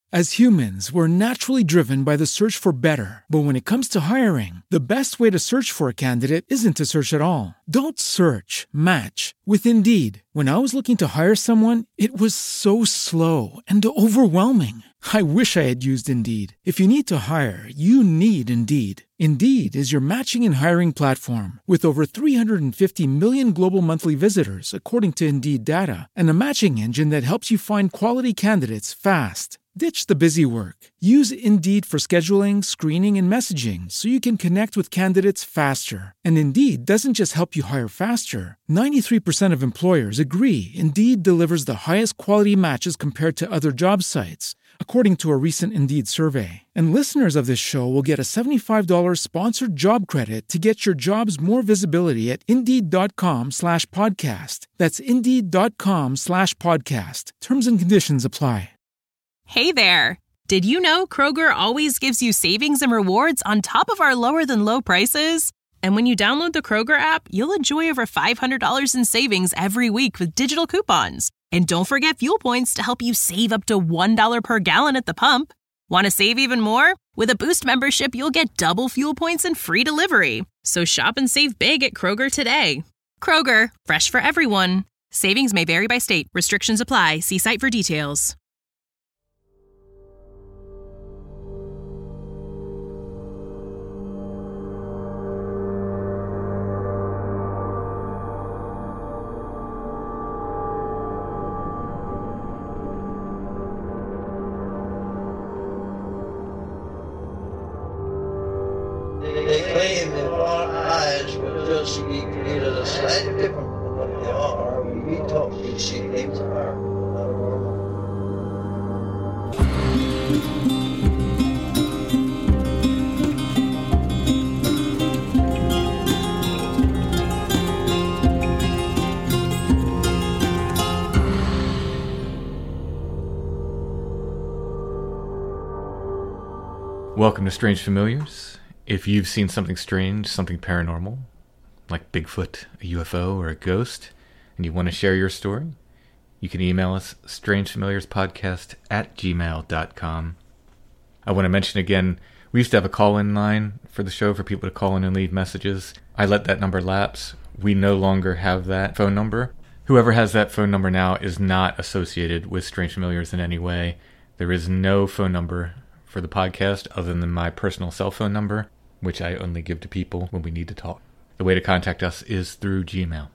As humans, we're naturally driven by the search for better. But when it comes to hiring, the best way to search for a candidate isn't to search at all. Don't search, match with Indeed. When I was looking to hire someone, it was so slow and overwhelming. I wish I had used Indeed. If you need to hire, you need Indeed. Indeed is your matching and hiring platform with over 350 million global monthly visitors, according to Indeed data, and a matching engine that helps you find quality candidates fast. Ditch the busy work. Use Indeed for scheduling, screening, and messaging so you can connect with candidates faster. And Indeed doesn't just help you hire faster. 93% of employers agree Indeed delivers the highest quality matches compared to other job sites, according to a recent Indeed survey. And listeners of this show will get a $75 sponsored job credit to get your jobs more visibility at Indeed.com/podcast. That's Indeed.com/podcast. Terms and conditions apply. Hey there! Did you know Kroger always gives you savings and rewards on top of our lower-than-low prices? And when you download the Kroger app, you'll enjoy over $500 in savings every week with digital coupons. And don't forget fuel points to help you save up to $1 per gallon at the pump. Want to save even more? With a Boost membership, you'll get double fuel points and free delivery. So shop and save big at Kroger today. Kroger, fresh for everyone. Savings may vary by state. Restrictions apply. See site for details. They claim that our eyes will just be created a slightly different from what they are. We talk, we see things are not normal. Welcome to Strange Familiars. If you've seen something strange, something paranormal, like Bigfoot, a UFO, or a ghost, and you want to share your story, you can email us, strangefamiliarspodcast@gmail.com. I want to mention again, we used to have a call-in line for the show for people to call in and leave messages. I let that number lapse. We no longer have that phone number. Whoever has that phone number now is not associated with Strange Familiars in any way. There is no phone number for the podcast other than my personal cell phone number, which I only give to people when we need to talk. The way to contact us is through Gmail,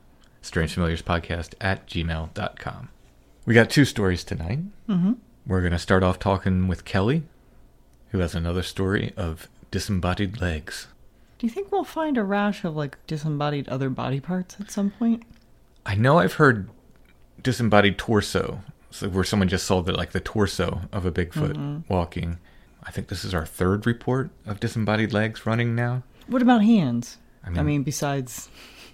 strangefamiliarspodcast@gmail.com. We got two stories tonight. Mm-hmm. We're going to start off talking with Kelly, who has another story of disembodied legs. Do you think we'll find a rash of like disembodied other body parts at some point? I know I've heard disembodied torso, so where someone just saw the torso of a Bigfoot walking. I think this is our third report of disembodied legs running now. What about hands? I mean besides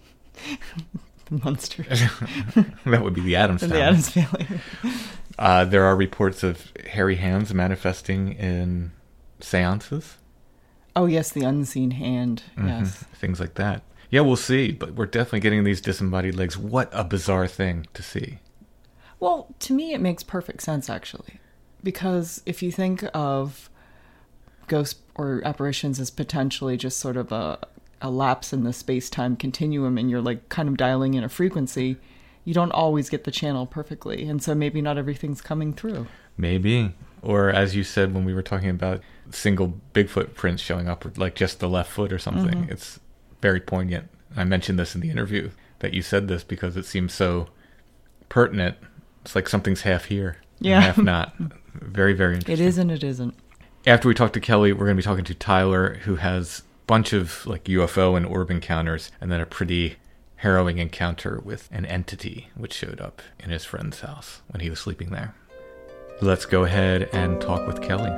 the monsters. That would be the Addams Family. The Addams Family. There are reports of hairy hands manifesting in seances. Oh, yes, the unseen hand. Mm-hmm. Yes. Things like that. Yeah, we'll see, but we're definitely getting these disembodied legs. What a bizarre thing to see. Well, to me, it makes perfect sense, actually. Because if you think of ghosts or apparitions as potentially just sort of a lapse in the space-time continuum, and you're like kind of dialing in a frequency, you don't always get the channel perfectly. And so maybe not everything's coming through. Maybe. Or as you said when we were talking about single Bigfoot prints showing up with like just the left foot or something, It's very poignant. I mentioned this in the interview, that you said this because it seems so pertinent. It's like something's half here, and half not. Very, very interesting. It is and it isn't. After we talk to Kelly, we're going to be talking to Tyler, who has a bunch of like UFO and orb encounters, and then a pretty harrowing encounter with an entity which showed up in his friend's house when he was sleeping there. Let's go ahead and talk with Kelly.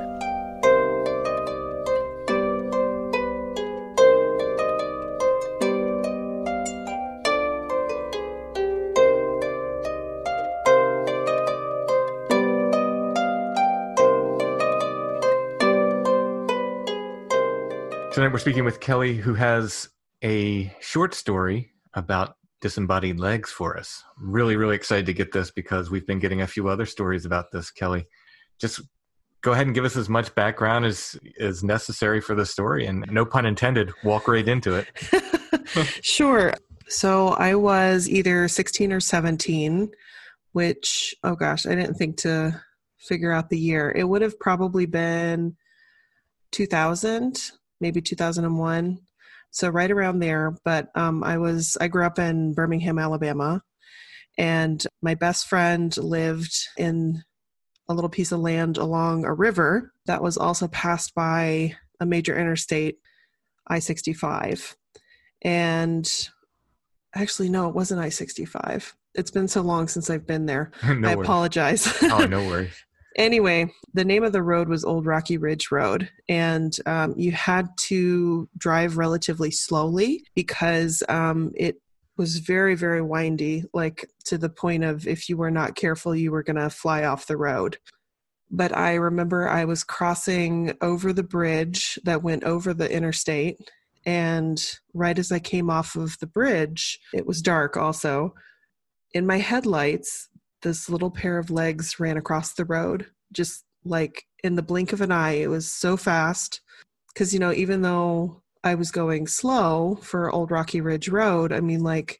Tonight we're speaking with Kelly, who has a short story about disembodied legs for us. Really, really excited to get this because we've been getting a few other stories about this, Kelly. Just go ahead and give us as much background as necessary for the story, and no pun intended, walk right into it. Sure. So I was either 16 or 17, which, oh gosh, I didn't think to figure out the year. It would have probably been 2000, maybe 2001. So right around there. But I grew up in Birmingham, Alabama, and my best friend lived in a little piece of land along a river that was also passed by a major interstate, I-65. And actually, no, it wasn't I-65. It's been so long since I've been there. No I worries. apologize. Oh, no worries. Anyway, the name of the road was Old Rocky Ridge Road, and you had to drive relatively slowly because it was very, very windy, like to the point of if you were not careful, you were going to fly off the road. But I remember I was crossing over the bridge that went over the interstate, and right as I came off of the bridge, it was dark also. In my headlights, this little pair of legs ran across the road, just like in the blink of an eye. It was so fast because, even though I was going slow for Old Rocky Ridge Road, I mean, like,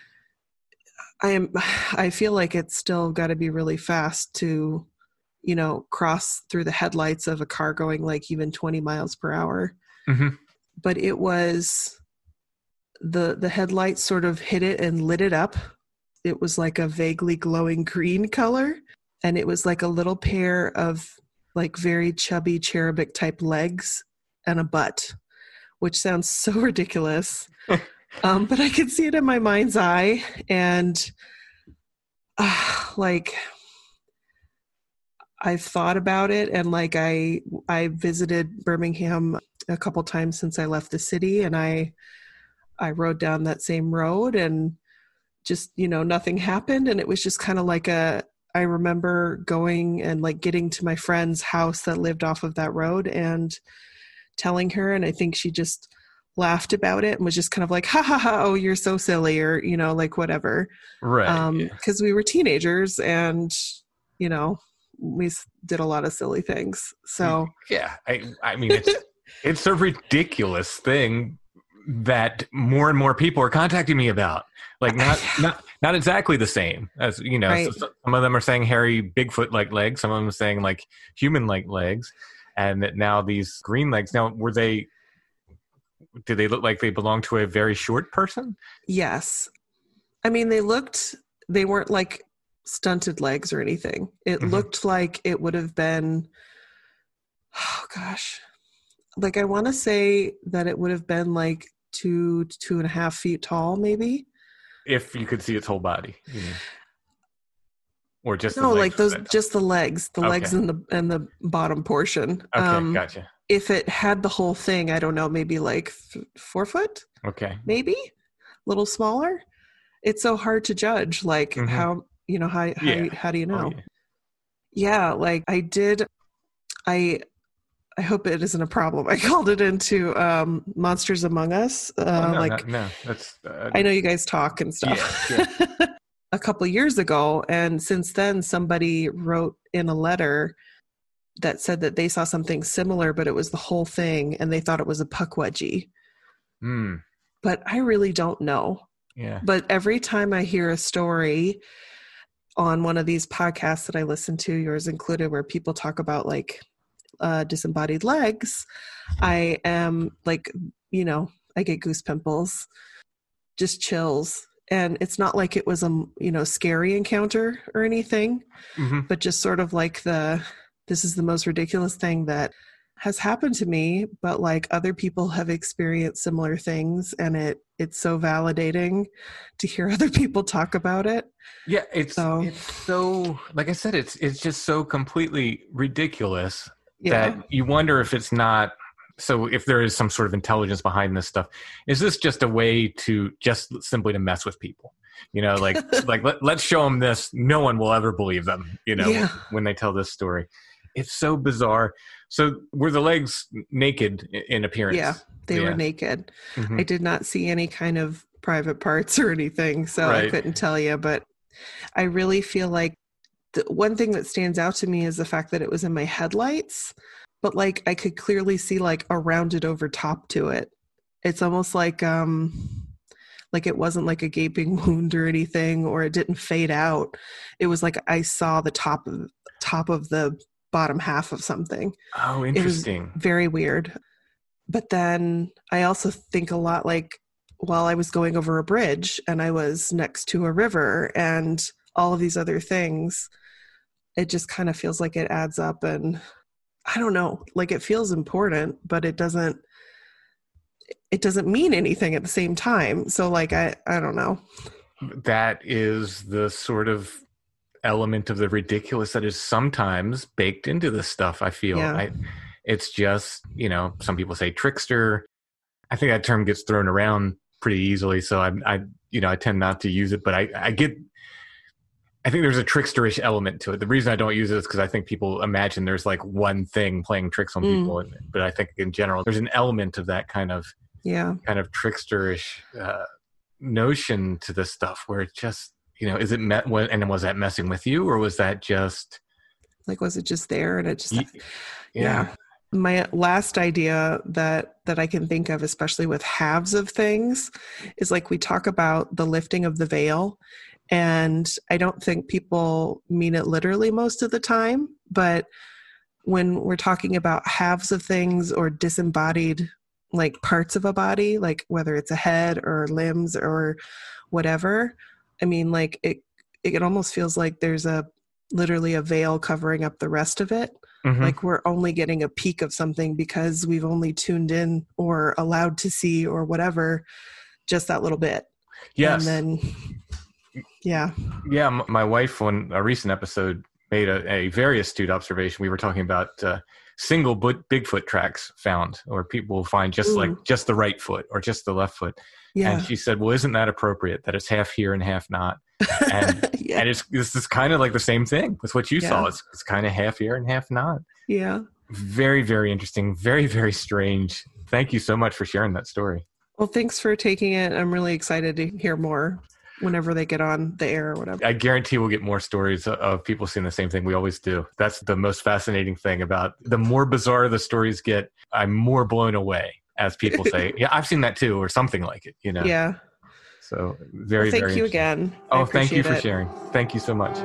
I feel like it's still got to be really fast to, cross through the headlights of a car going like even 20 miles per hour. Mm-hmm. But it was the headlights sort of hit it and lit it up. It was like a vaguely glowing green color, and it was like a little pair of like very chubby cherubic type legs and a butt, which sounds so ridiculous. But I could see it in my mind's eye, and like I've thought about it, and like I visited Birmingham a couple times since I left the city, and I rode down that same road, and just, nothing happened. And it was just kind of like I remember going and like getting to my friend's house that lived off of that road and telling her, and I think she just laughed about it and was just kind of like, ha ha ha, oh, you're so silly, or, like whatever. Right. Because we were teenagers, and, we did a lot of silly things. So Yeah. I mean, it's a ridiculous thing that more and more people are contacting me about. Like not exactly the same as, Right. So some of them are saying hairy Bigfoot-like legs. Some of them are saying like human-like legs. And that now these green legs, now did they look like they belonged to a very short person? yes. I mean, they weren't like stunted legs or anything. It Mhm. looked like it would have been, oh gosh, like I want to say that it would have been like 2.5 feet tall, maybe. If you could see its whole body. Or just the No, legs like for those, that. just the legs, Okay. and the bottom portion. Okay, gotcha. If it had the whole thing, I don't know, maybe like 4 foot, Okay. maybe a little smaller. It's so hard to judge, like Mhm. how, how do you know? Oh, yeah. Yeah, like I hope it isn't a problem. I called it into Monsters Among Us. No, that's I know you guys talk and stuff. Yeah, A couple years ago, and since then somebody wrote in a letter that said that they saw something similar, but it was the whole thing, and they thought it was a pukwudgie. But I really don't know. Yeah. But every time I hear a story on one of these podcasts that I listen to, yours included, where people talk about like disembodied legs, I am like, I get goose pimples, just chills. And it's not like it was a, scary encounter or anything, Mm-hmm. but just sort of like this is the most ridiculous thing that has happened to me, but like other people have experienced similar things, and it's so validating to hear other people talk about it. Yeah, it's so, like I said, it's just so completely ridiculous that you wonder if it's not. So if there is some sort of intelligence behind this stuff, is this just a way to just simply to mess with people? Let's show them this. No one will ever believe them, when they tell this story. It's so bizarre. So were the legs naked in appearance? Yeah, they were naked. Mm-hmm. I did not see any kind of private parts or anything, so Right. I couldn't tell you. But I really feel like The one thing that stands out to me is the fact that it was in my headlights, but like I could clearly see like a rounded over top to it. It's almost like it wasn't like a gaping wound or anything, or it didn't fade out. It was like I saw the top of the bottom half of something. Oh, interesting. It was very weird. But then I also think a lot like while I was going over a bridge and I was next to a river and all of these other things, it just kind of feels like it adds up. And I don't know, like it feels important, but it doesn't mean anything at the same time. So like, I don't know. That is the sort of element of the ridiculous that is sometimes baked into this stuff, I feel. Yeah. It's just, some people say trickster. I think that term gets thrown around pretty easily. So I tend not to use it, but I think there's a tricksterish element to it. The reason I don't use it is because I think people imagine there's like one thing playing tricks on people. But I think in general, there's an element of that kind of tricksterish notion to this stuff where it just, is it and was that messing with you, or was that just like, was it just there and it just, yeah. My last idea that I can think of, especially with halves of things, is like we talk about the lifting of the veil. And I don't think people mean it literally most of the time. But when we're talking about halves of things or disembodied like parts of a body, like whether it's a head or limbs or whatever, I mean, like it almost feels like there's literally a veil covering up the rest of it. Mm-hmm. Like we're only getting a peek of something because we've only tuned in or allowed to see or whatever, just that little bit. Yes. And then, yeah. My wife on a recent episode made a very astute observation. We were talking about single Bigfoot tracks found, or people find just the right foot or just the left foot. Yeah. And she said, well, isn't that appropriate that it's half here and half not? And, and this is kind of like the same thing with what you saw. It's kind of half here and half not. Yeah. Very, very interesting. Very, very strange. Thank you so much for sharing that story. Well, thanks for taking it. I'm really excited to hear more whenever they get on the air or whatever. I guarantee we'll get more stories of people seeing the same thing. We always do. That's the most fascinating thing about the more bizarre the stories get, I'm more blown away as people say, yeah, I've seen that too, or something like it, Yeah. So very, very thank you again. Oh, thank you for sharing. Thank you so much.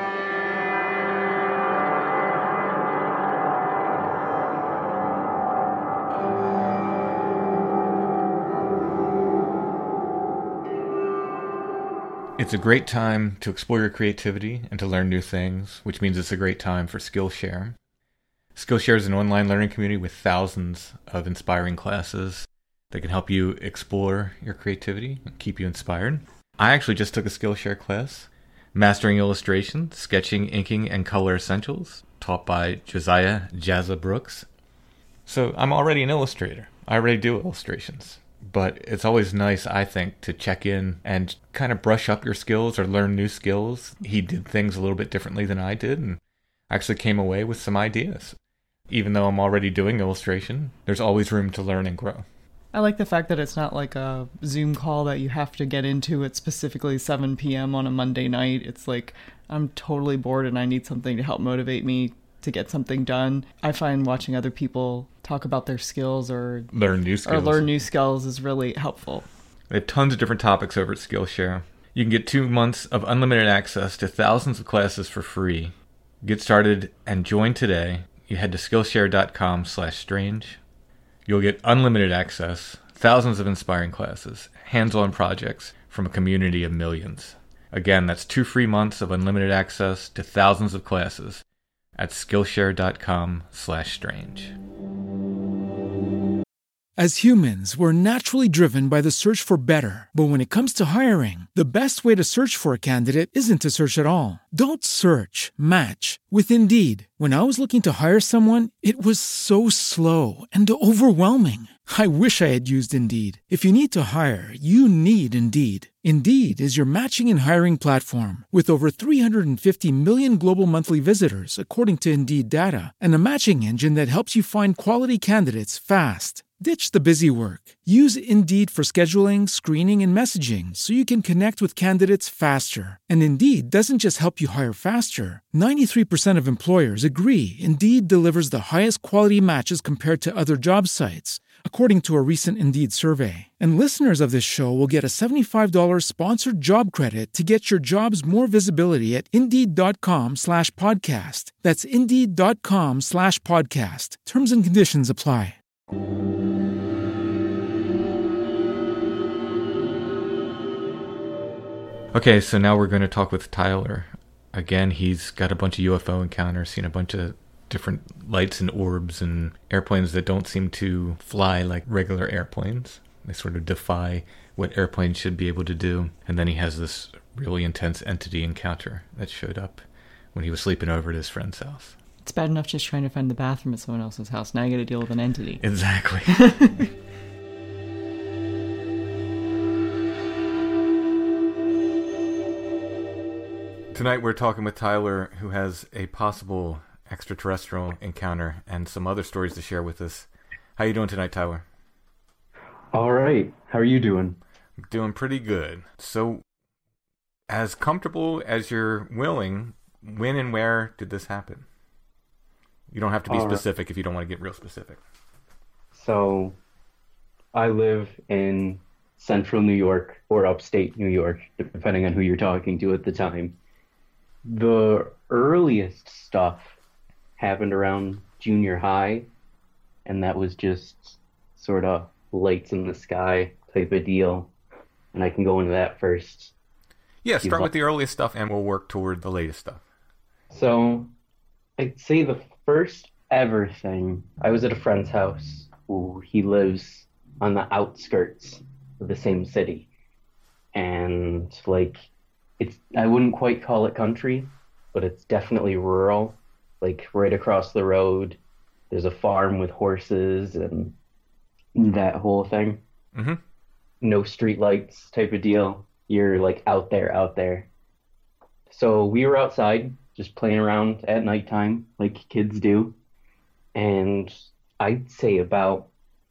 It's a great time to explore your creativity and to learn new things, which means it's a great time for Skillshare. Skillshare is an online learning community with thousands of inspiring classes that can help you explore your creativity and keep you inspired. I actually just took a Skillshare class, Mastering Illustration, Sketching, Inking, and Color Essentials, taught by Josiah Jazza Brooks. So I'm already an illustrator. I already do illustrations. But it's always nice, I think, to check in and kind of brush up your skills or learn new skills. He did things a little bit differently than I did and actually came away with some ideas. Even though I'm already doing illustration, there's always room to learn and grow. I like the fact that it's not like a Zoom call that you have to get into at specifically 7 p.m. on a Monday night. It's like, I'm totally bored and I need something to help motivate me to get something done. I find watching other people talk about their skills or learn new skills is really helpful. They have tons of different topics over at Skillshare. You can get 2 months of unlimited access to thousands of classes for free. Get started and join today. You head to Skillshare.com/strange. You'll get unlimited access, thousands of inspiring classes, hands-on projects from a community of millions. Again, that's 2 free months of unlimited access to thousands of classes at Skillshare.com/strange. As humans, we're naturally driven by the search for better. But when it comes to hiring, the best way to search for a candidate isn't to search at all. Don't search, match with Indeed. When I was looking to hire someone, it was so slow and overwhelming. I wish I had used Indeed. If you need to hire, you need Indeed. Indeed is your matching and hiring platform with over 350 million global monthly visitors, according to Indeed data, and a matching engine that helps you find quality candidates fast. Ditch the busy work. Use Indeed for scheduling, screening, and messaging so you can connect with candidates faster. And Indeed doesn't just help you hire faster. 93% of employers agree Indeed delivers the highest quality matches compared to other job sites, according to a recent Indeed survey. And listeners of this show will get a $75 sponsored job credit to get your jobs more visibility at Indeed.com/podcast. That's Indeed.com/podcast. Terms and conditions apply. Okay, so now we're going to talk with Tyler. Again, he's got a bunch of UFO encounters, seen a bunch of different lights and orbs and airplanes that don't seem to fly like regular airplanes. They sort of defy what airplanes should be able to do. And then he has this really intense entity encounter that showed up when he was sleeping over at his friend's house. It's bad enough just trying to find the bathroom at someone else's house. Now you got to deal with an entity. Exactly. Tonight we're talking with Tyler, who has a possible extraterrestrial encounter and some other stories to share with us. How you doing tonight, Tyler? All right. How are you doing? Doing pretty good. So, as comfortable as you're willing, when and where did this happen? You don't have to be specific if you don't want to get real specific. So, I live in central New York or upstate New York, depending on who you're talking to at the time. The earliest stuff happened around junior high, and that was just sort of lights in the sky type of deal. And I can go into that first. Yeah, start with the earliest stuff, and we'll work toward the latest stuff. So, I'd say the first ever thing, I was at a friend's house who he lives on the outskirts of the same city. And, like, I wouldn't quite call it country, but it's definitely rural. Like, right across the road, there's a farm with horses and that whole thing. Mm-hmm. No street lights type of deal. You're, like, out there. So we were outside, just playing around at nighttime, like kids do. And I'd say about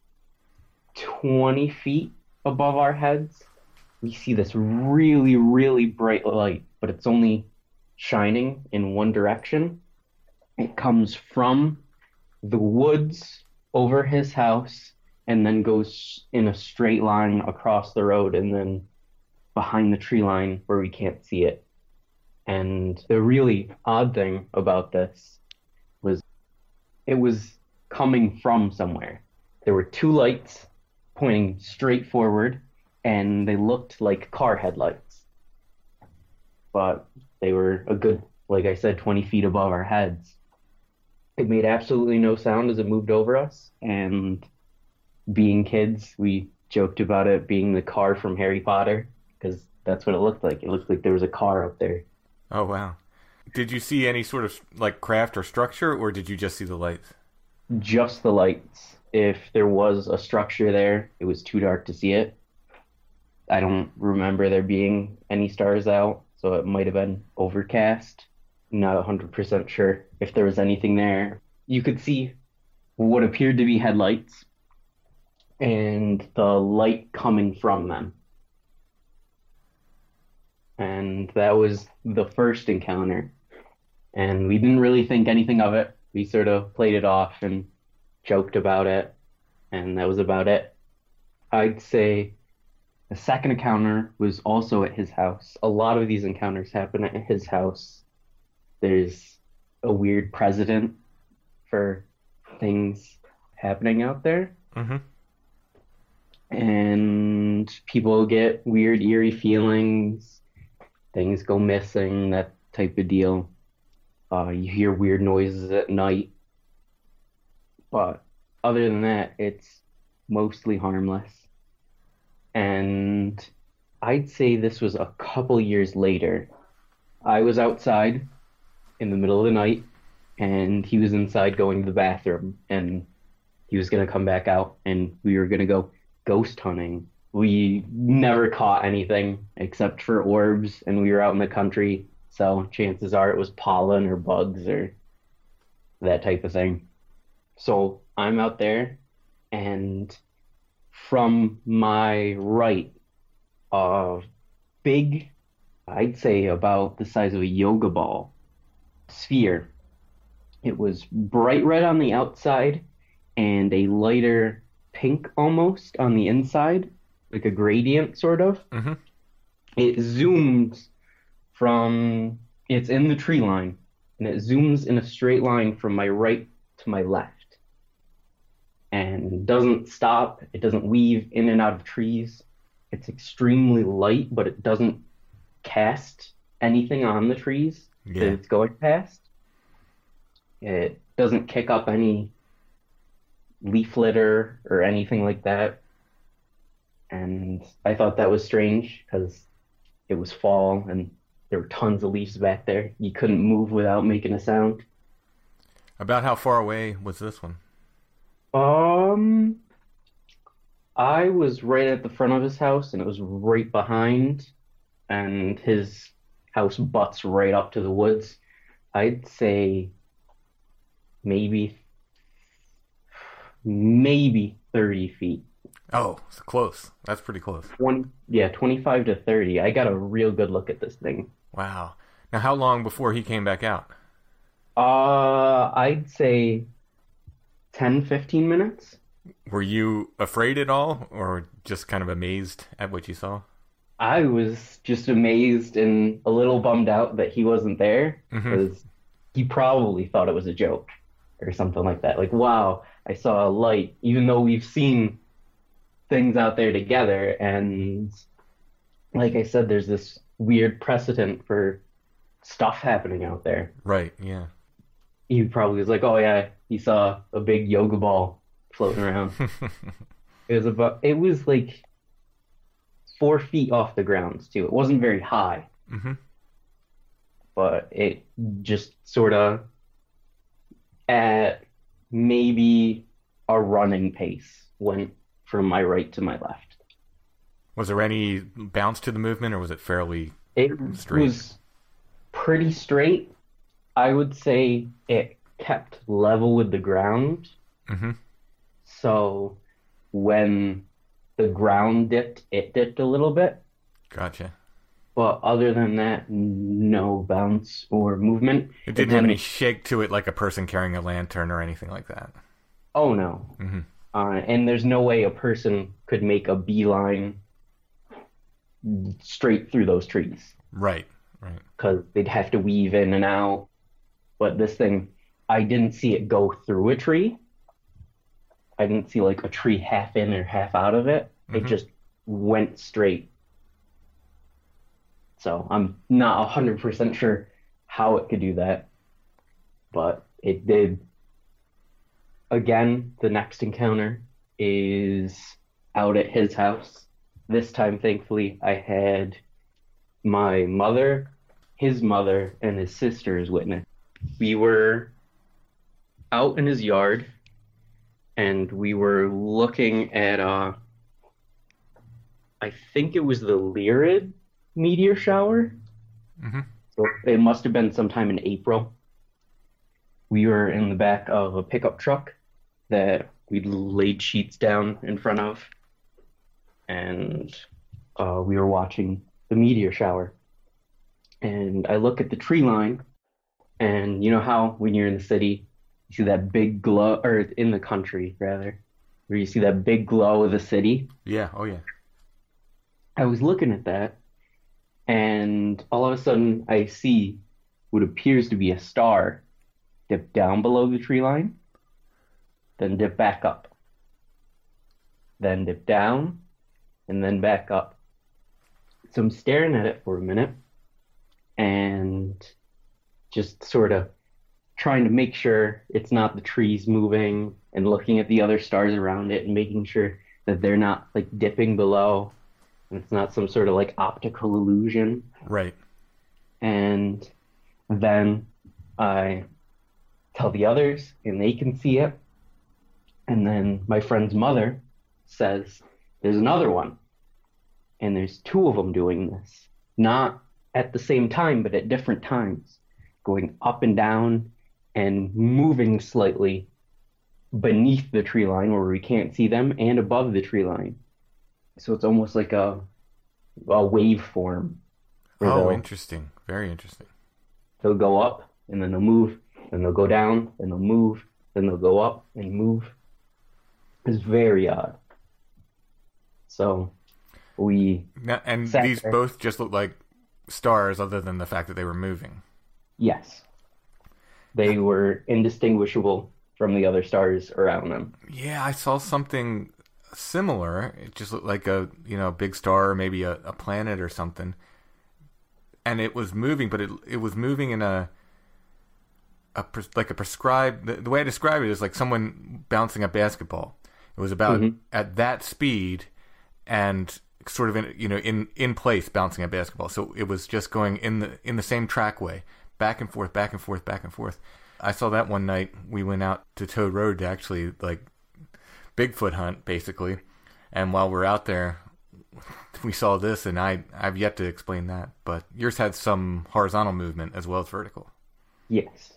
20 feet above our heads, we see this really, really bright light, but it's only shining in one direction. It comes from the woods over his house and then goes in a straight line across the road and then behind the tree line where we can't see it. And the really odd thing about this was it was coming from somewhere. There were two lights pointing straight forward, and they looked like car headlights. But they were a good, like I said, 20 feet above our heads. It made absolutely no sound as it moved over us, and being kids, we joked about it being the car from Harry Potter, because that's what it looked like. It looked like there was a car up there. Oh, wow. Did you see any sort of, like, craft or structure, or did you just see the lights? Just the lights. If there was a structure there, it was too dark to see it. I don't remember there being any stars out, so it might have been overcast. Not 100% sure if there was anything there. You could see what appeared to be headlights and the light coming from them. And that was the first encounter. And we didn't really think anything of it. We sort of played it off and joked about it, and that was about it. I'd say the second encounter was also at his house. A lot of these encounters happen at his house. There's a weird precedent for things happening out there. Mm-hmm. And people get weird, eerie feelings. Things go missing, that type of deal. You hear weird noises at night. But other than that, it's mostly harmless. And I'd say this was a couple years later. I was outside in the middle of the night, and he was inside going to the bathroom, and he was going to come back out, and we were going to go ghost hunting. We never caught anything except for orbs, and we were out in the country, so chances are it was pollen or bugs or that type of thing. So I'm out there, and from my right, a big, I'd say about the size of a yoga ball, sphere. It was bright red on the outside and a lighter pink almost on the inside, like a gradient sort of. Mm-hmm. It zooms from, it's in the tree line, and it zooms in a straight line from my right to my left. And doesn't stop, it doesn't weave in and out of trees. It's extremely light, but it doesn't cast anything on the trees that it's going past. It doesn't kick up any leaf litter or anything like that. And I thought that was strange because it was fall and there were tons of leaves back there. You couldn't move without making a sound. About how far away was this one? I was right at the front of his house and it was right behind, and his house butts right up to the woods. I'd say maybe 30 feet. Oh, it's close. That's pretty close. 25 to 30. I got a real good look at this thing. Wow. Now, how long before he came back out? I'd say 10, 15 minutes. Were you afraid at all, or just kind of amazed at what you saw? I was just amazed and a little bummed out that he wasn't there, because he probably thought it was a joke or something like that. Like, wow, I saw a light, even though we've seen things out there together. And like I said, there's this weird precedent for stuff happening out there. Right, yeah. He probably was like, oh yeah, he saw a big yoga ball floating around. It was like 4 feet off the ground too. It wasn't very high. But it just sort of at maybe a running pace went from my right to my left. Was there any bounce to the movement, or was it fairly straight? It was pretty straight. I would say it kept level with the ground. So when the ground dipped, it dipped a little bit. Gotcha. But other than that, no bounce or movement. It didn't have any shake to it like a person carrying a lantern or anything like that. Oh, no. And there's no way a person could make a beeline straight through those trees. Right. Because they'd have to weave in and out. But this thing, I didn't see it go through a tree. I didn't see like a tree half in or half out of it. It just went straight. So I'm not 100% sure how it could do that, but it did. Again, the next encounter is out at his house. This time, thankfully, I had my mother, his mother, and his sister as witness. We were out in his yard, and we were looking at, I think it was the Lyrid meteor shower. So it must have been sometime in April. We were in the back of a pickup truck that we'd laid sheets down in front of, and we were watching the meteor shower. And I look at the tree line, and you know how when you're in the city, you see that big glow, or in the country rather, where you see that big glow of the city? Yeah, oh yeah. I was looking at that, and all of a sudden I see what appears to be a star dip down below the tree line, then dip back up, then dip down, and then back up. So I'm staring at it for a minute and just sort of trying to make sure it's not the trees moving, and looking at the other stars around it and making sure that they're not like dipping below and it's not some sort of like optical illusion. Right. And then I tell the others and they can see it. And then my friend's mother says, there's another one. And there's two of them doing this. Not at the same time, but at different times. Going up and down and moving slightly beneath the tree line where we can't see them and above the tree line. So it's almost like a waveform. Oh, interesting. Very interesting. They'll go up and then they'll move, then they'll go down, then they'll move, then they'll go up and move. It's very odd. So we and sat these there. both just look like stars other than the fact that they were moving. Yes. They were indistinguishable from the other stars around them. Yeah, I saw something similar. It just looked like a big star, or maybe a planet or something. And it was moving, but it was moving in a prescribed. The way I describe it is like someone bouncing a basketball. It was about at that speed, and sort of in place bouncing a basketball. So it was just going in the same trackway, back and forth, back and forth, back and forth. I saw that one night. We went out to Toad Road to actually like Bigfoot hunt, basically. And while we're out there, we saw this, and I've yet to explain that. But yours had some horizontal movement as well as vertical. Yes.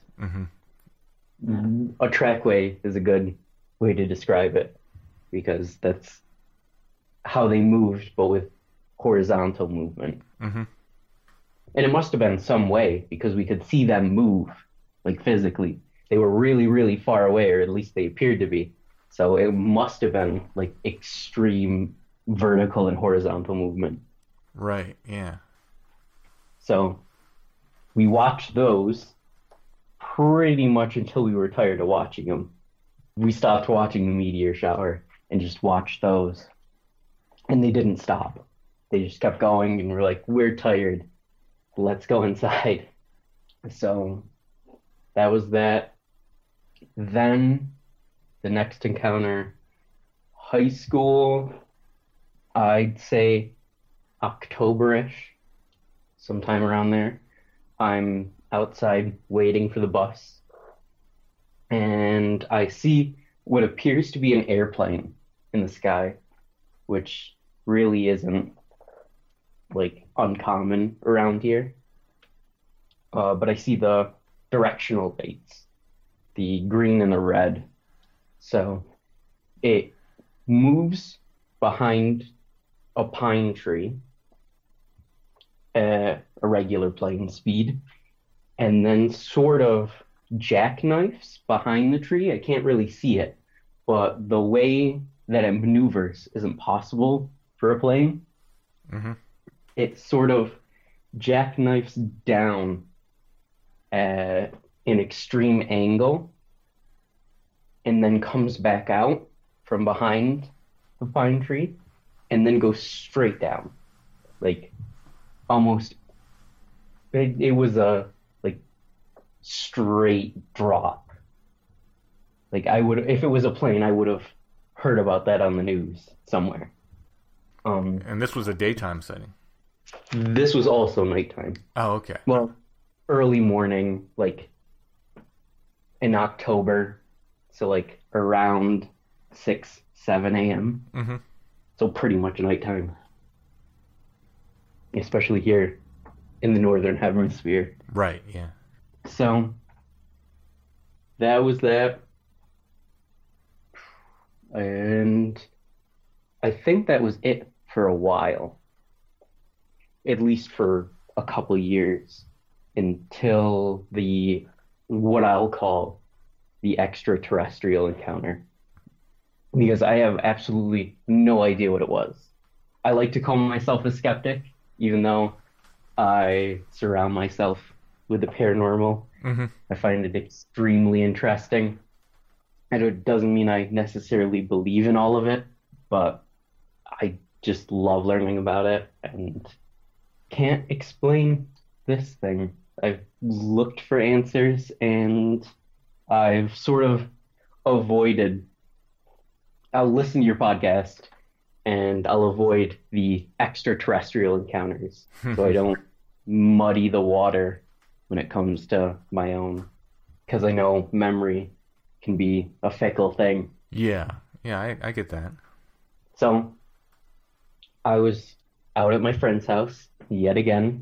A trackway is a good way to describe it, because that's how they moved, but with horizontal movement. And it must have been some way, because we could see them move, like physically. They were really, really far away, or at least they appeared to be. So it must have been like extreme vertical and horizontal movement. Right, yeah. So we watched those pretty much until we were tired of watching them. We stopped watching the meteor shower and just watched those. And they didn't stop. They just kept going, and we're like, we're tired. Let's go inside. So that was that. Then the next encounter, high school, I'd say October-ish, sometime around there. I'm outside waiting for the bus, and I see what appears to be an airplane in the sky, which really isn't like uncommon around here. But I see the directional lights, the green and the red. So it moves behind a pine tree at a regular plane speed, and then sort of jackknifes behind the tree. I can't really see it, but the way that it maneuvers isn't possible for a plane. It sort of jackknifes down at an extreme angle, and then comes back out from behind the pine tree, and then goes straight down, like almost. It was a like straight drop. Like I would, if it was a plane, I would have heard about that on the news somewhere. And this was a daytime setting. This was also nighttime. Oh, okay. Well, early morning, like in October, so like around 6, 7 a.m. So pretty much nighttime, especially here in the northern hemisphere. Right, yeah. So that was that. And I think that was it for a while, at least for a couple years, until what I'll call the extraterrestrial encounter, because I have absolutely no idea what it was. I like to call myself a skeptic, even though I surround myself with the paranormal. I find it extremely interesting. And it doesn't mean I necessarily believe in all of it, but I just love learning about it and can't explain this thing. I've looked for answers, and I've sort of avoided. I'll listen to your podcast, and I'll avoid the extraterrestrial encounters so I don't muddy the water when it comes to my own, because I know memory can be a fickle thing. Yeah, I get that. So I was out at my friend's house yet again,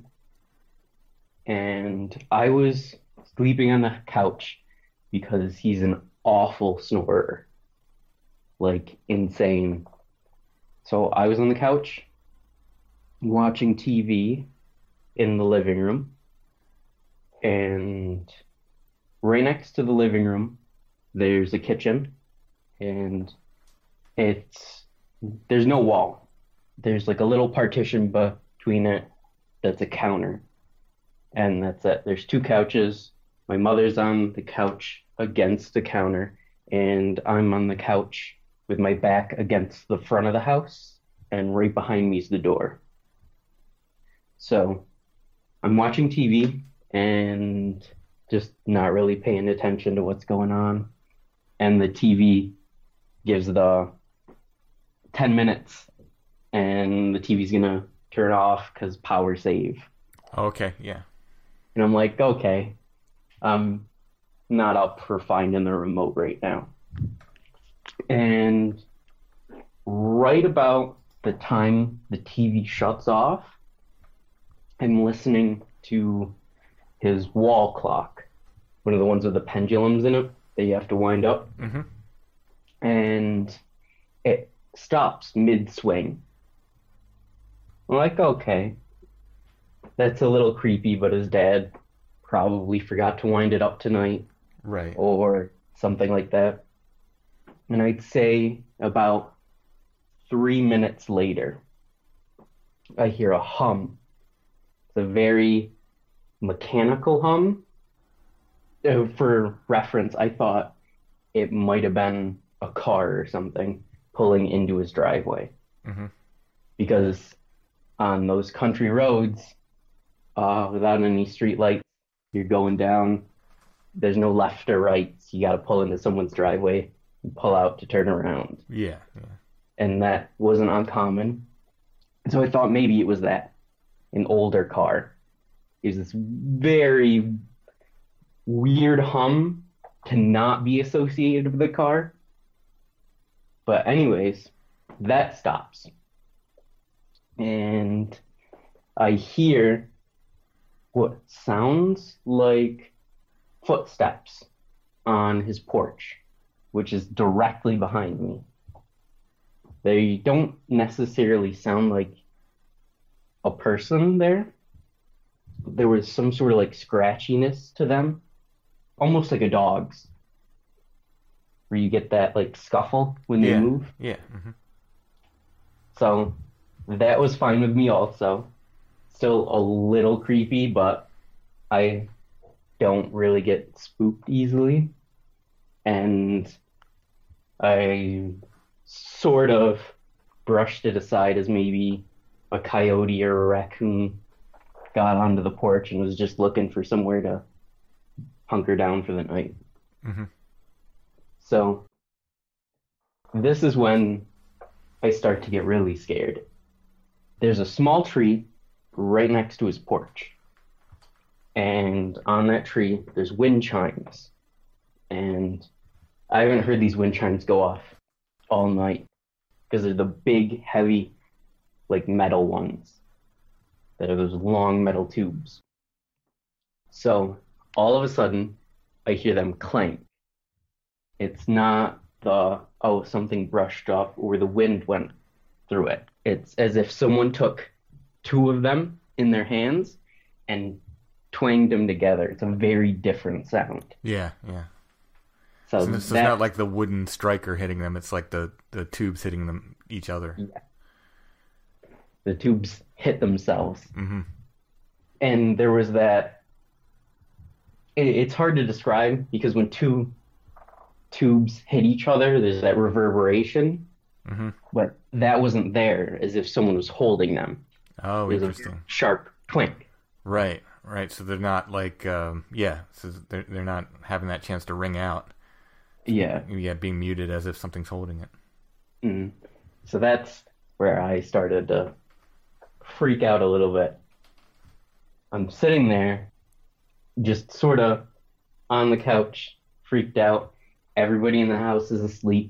and I was sleeping on the couch because he's an awful snorer, like insane. So I was on the couch watching TV in the living room, and right next to the living room, there's a kitchen, and there's no wall. There's like a little partition between it that's a counter, and that's it. There's two couches. My mother's on the couch against the counter, and I'm on the couch with my back against the front of the house, and right behind me is the door. So I'm watching TV and just not really paying attention to what's going on. And the TV gives the 10 minutes, and the TV's gonna turn off because power save. Okay, yeah. And I'm like, okay, I'm not up for finding the remote right now. And right about the time the TV shuts off, I'm listening to his wall clock, one of the ones with the pendulums in it that you have to wind up. Mm-hmm. And it stops mid-swing. I'm like, okay, that's a little creepy, but his dad probably forgot to wind it up tonight. Right. Or something like that. And I'd say about 3 minutes later, I hear a hum. It's a very mechanical hum. For reference, I thought it might have been a car or something pulling into his driveway. Mm-hmm. Because on those country roads, without any street lights, you're going down, there's no left or right, so you got to pull into someone's driveway and pull out to turn around. Yeah. And that wasn't uncommon. So I thought maybe it was that, an older car. It was this very weird hum to not be associated with the car. But anyways, that stops. And I hear what sounds like footsteps on his porch, which is directly behind me. They don't necessarily sound like a person there. There was some sort of like scratchiness to them, almost like a dog's, where you get that like scuffle when they move. Yeah. Mm-hmm. So that was fine with me also. Still a little creepy, but I don't really get spooked easily. And I sort of brushed it aside as maybe a coyote or a raccoon got onto the porch and was just looking for somewhere to hunker down for the night. Mm-hmm. So this is when I start to get really scared. There's a small tree right next to his porch. And on that tree, there's wind chimes. And I haven't heard these wind chimes go off all night because they're the big, heavy, like metal ones that are those long metal tubes. So all of a sudden, I hear them clank. It's not the, oh, something brushed up or the wind went through it. It's as if someone took two of them in their hands and twanged them together. It's a very different sound. Yeah. So it's not like the wooden striker hitting them. It's like the tubes hitting them each other. Yeah. The tubes hit themselves. Mm-hmm. And there was that... It's hard to describe because when two tubes hit each other, there's that reverberation. Mm-hmm. But that wasn't there, as if someone was holding them. Oh, It was interesting. a sharp twink. Right. So they're not like, so they're not having that chance to ring out. Yeah. Being muted as if something's holding it. Mm. So that's where I started to freak out a little bit. I'm sitting there, just sort of on the couch, freaked out. Everybody in the house is asleep.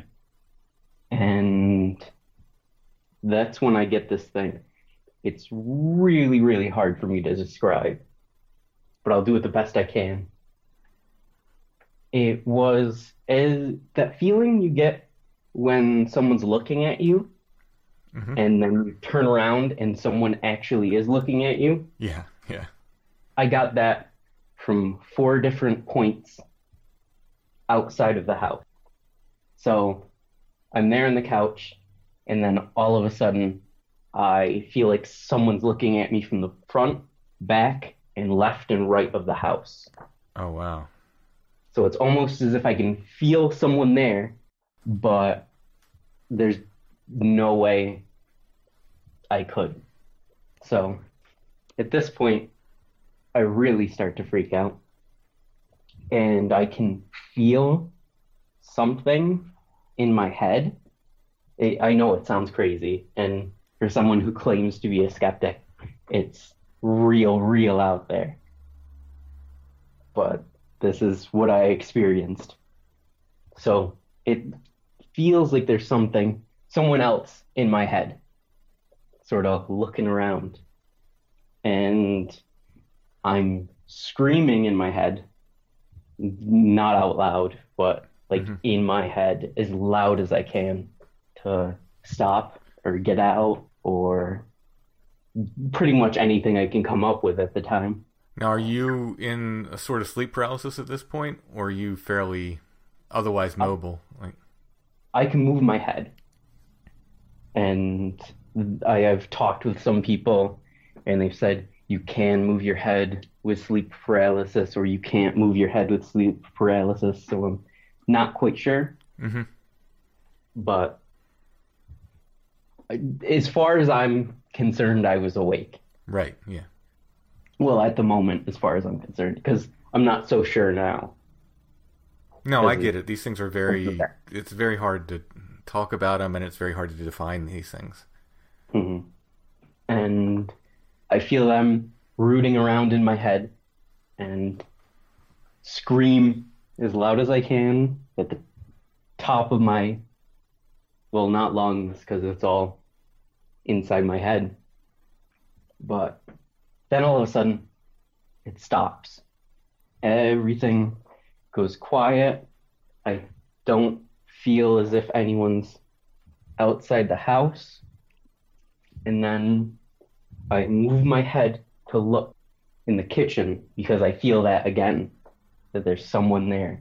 And that's when I get this thing. It's really, really hard for me to describe, but I'll do it the best I can. It was that feeling you get when someone's looking at you and then you turn around and someone actually is looking at you. Yeah, yeah. I got that from 4 different points outside of the house. So I'm there on the couch, and then all of a sudden I feel like someone's looking at me from the front, back, and left and right of the house. Oh, wow. So it's almost as if I can feel someone there, but there's no way I could. So at this point, I really start to freak out. And I can feel something in my head. I know it sounds crazy, and for someone who claims to be a skeptic, it's real out there. But this is what I experienced. So it feels like there's someone else in my head, sort of looking around. And I'm screaming in my head, not out loud, but like in my head, as loud as I can to stop or get out or pretty much anything I can come up with at the time. Now, are you in a sort of sleep paralysis at this point, or are you fairly otherwise mobile? I can move my head. And I have talked with some people, and they've said you can move your head with sleep paralysis, or you can't move your head with sleep paralysis. So I'm not quite sure. But as far as I'm concerned, I was awake. Right, yeah. Well, at the moment, as far as I'm concerned, because I'm not so sure now. No, I get it. These things are it's very hard to talk about them, and it's very hard to define these things. And I feel them rooting around in my head and scream as loud as I can at the top of my, well, not lungs, because it's all inside my head. But then all of a sudden, it stops. Everything goes quiet. I don't feel as if anyone's outside the house. And then I move my head to look in the kitchen because I feel that again, that there's someone there.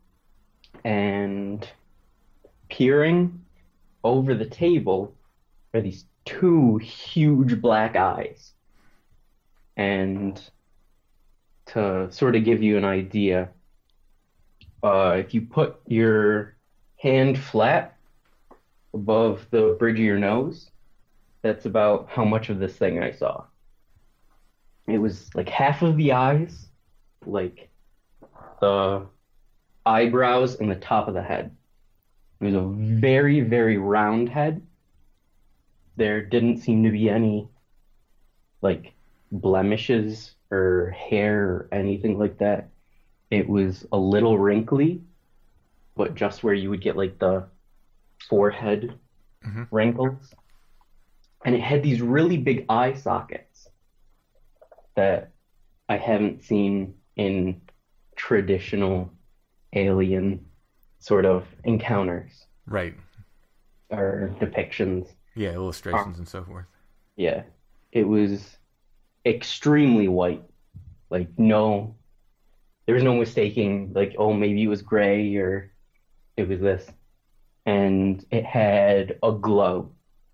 And peering over the table are these 2 huge black eyes. And to sort of give you an idea, if you put your hand flat above the bridge of your nose, that's about how much of this thing I saw. It was like half of the eyes, like the eyebrows and the top of the head. It was a very, very round head. There didn't seem to be any like blemishes or hair or anything like that. It was a little wrinkly, but just where you would get like the forehead wrinkles. And it had these really big eye sockets that I haven't seen in traditional alien sort of encounters. Right. Or depictions. Yeah, illustrations and so forth. Yeah. It was extremely white. Like, no, there was no mistaking, like, oh, maybe it was gray or it was this. And it had a glow.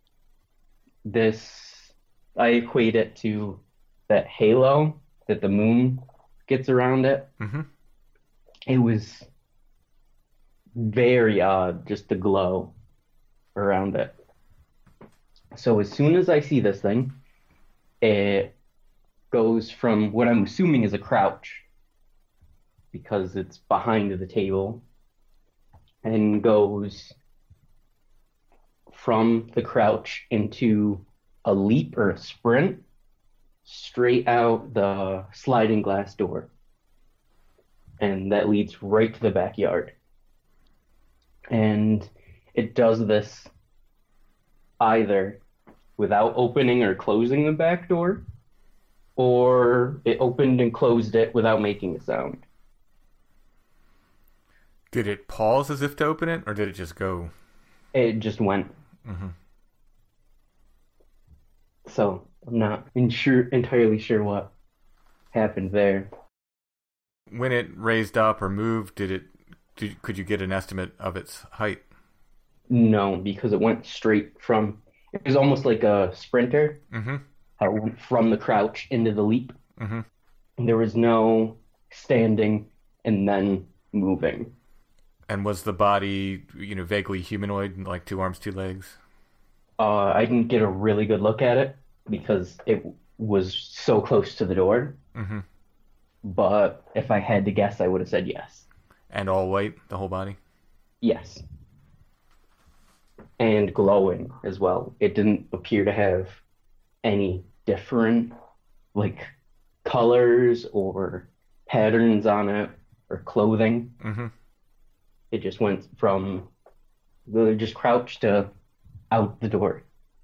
This, I equate it to that halo that the moon gets around it. It was very odd, just the glow around it. So as soon as I see this thing, it goes from what I'm assuming is a crouch, because it's behind the table, and goes from the crouch into a leap or a sprint straight out the sliding glass door. And that leads right to the backyard. And it does this either without opening or closing the back door, or it opened and closed it without making a sound. Did it pause as if to open it, or did it just go? It just went. Mm-hmm. So I'm not entirely sure what happened there. When it raised up or moved, could you get an estimate of its height? No, because it went straight from. It was almost like a sprinter. Mm-hmm. How it went from the crouch into the leap. Mm-hmm. There was no standing and then moving. And was the body, vaguely humanoid, like 2 arms, 2 legs? I didn't get a really good look at it because it was so close to the door. Mm-hmm. But if I had to guess, I would have said yes. And all white, the whole body? Yes. And glowing as well. It didn't appear to have any different, colors or patterns on it or clothing. Mm-hmm. It just went from just crouched to out the door.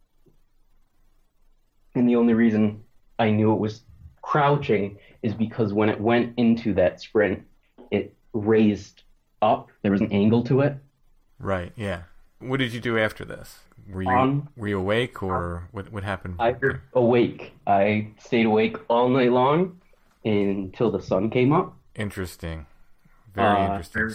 And the only reason I knew it was crouching is because when it went into that sprint, it raised up. There was an angle to it. Right, yeah. What did you do after this? Were you awake, or what happened? I was awake. I stayed awake all night long until the sun came up. Interesting. Very interesting.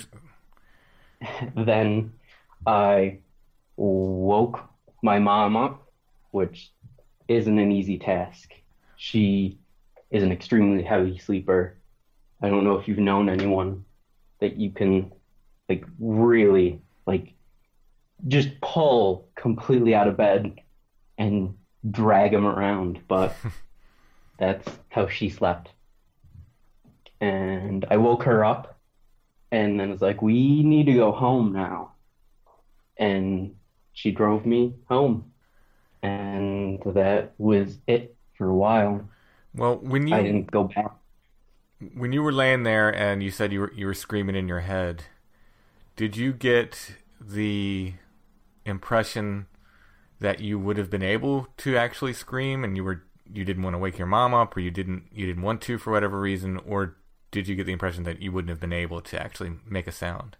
Then I woke my mom up, which isn't an easy task. She is an extremely heavy sleeper. I don't know if you've known anyone that you can really just pull completely out of bed and drag them around, but that's how she slept. And I woke her up and then was like, we need to go home now. And she drove me home. And that was it for a while. Well, I didn't go back. When you were laying there and you said you were screaming in your head, did you get the impression that you would have been able to actually scream and you didn't want to wake your mom up, or you didn't want to for whatever reason, or did you get the impression that you wouldn't have been able to actually make a sound?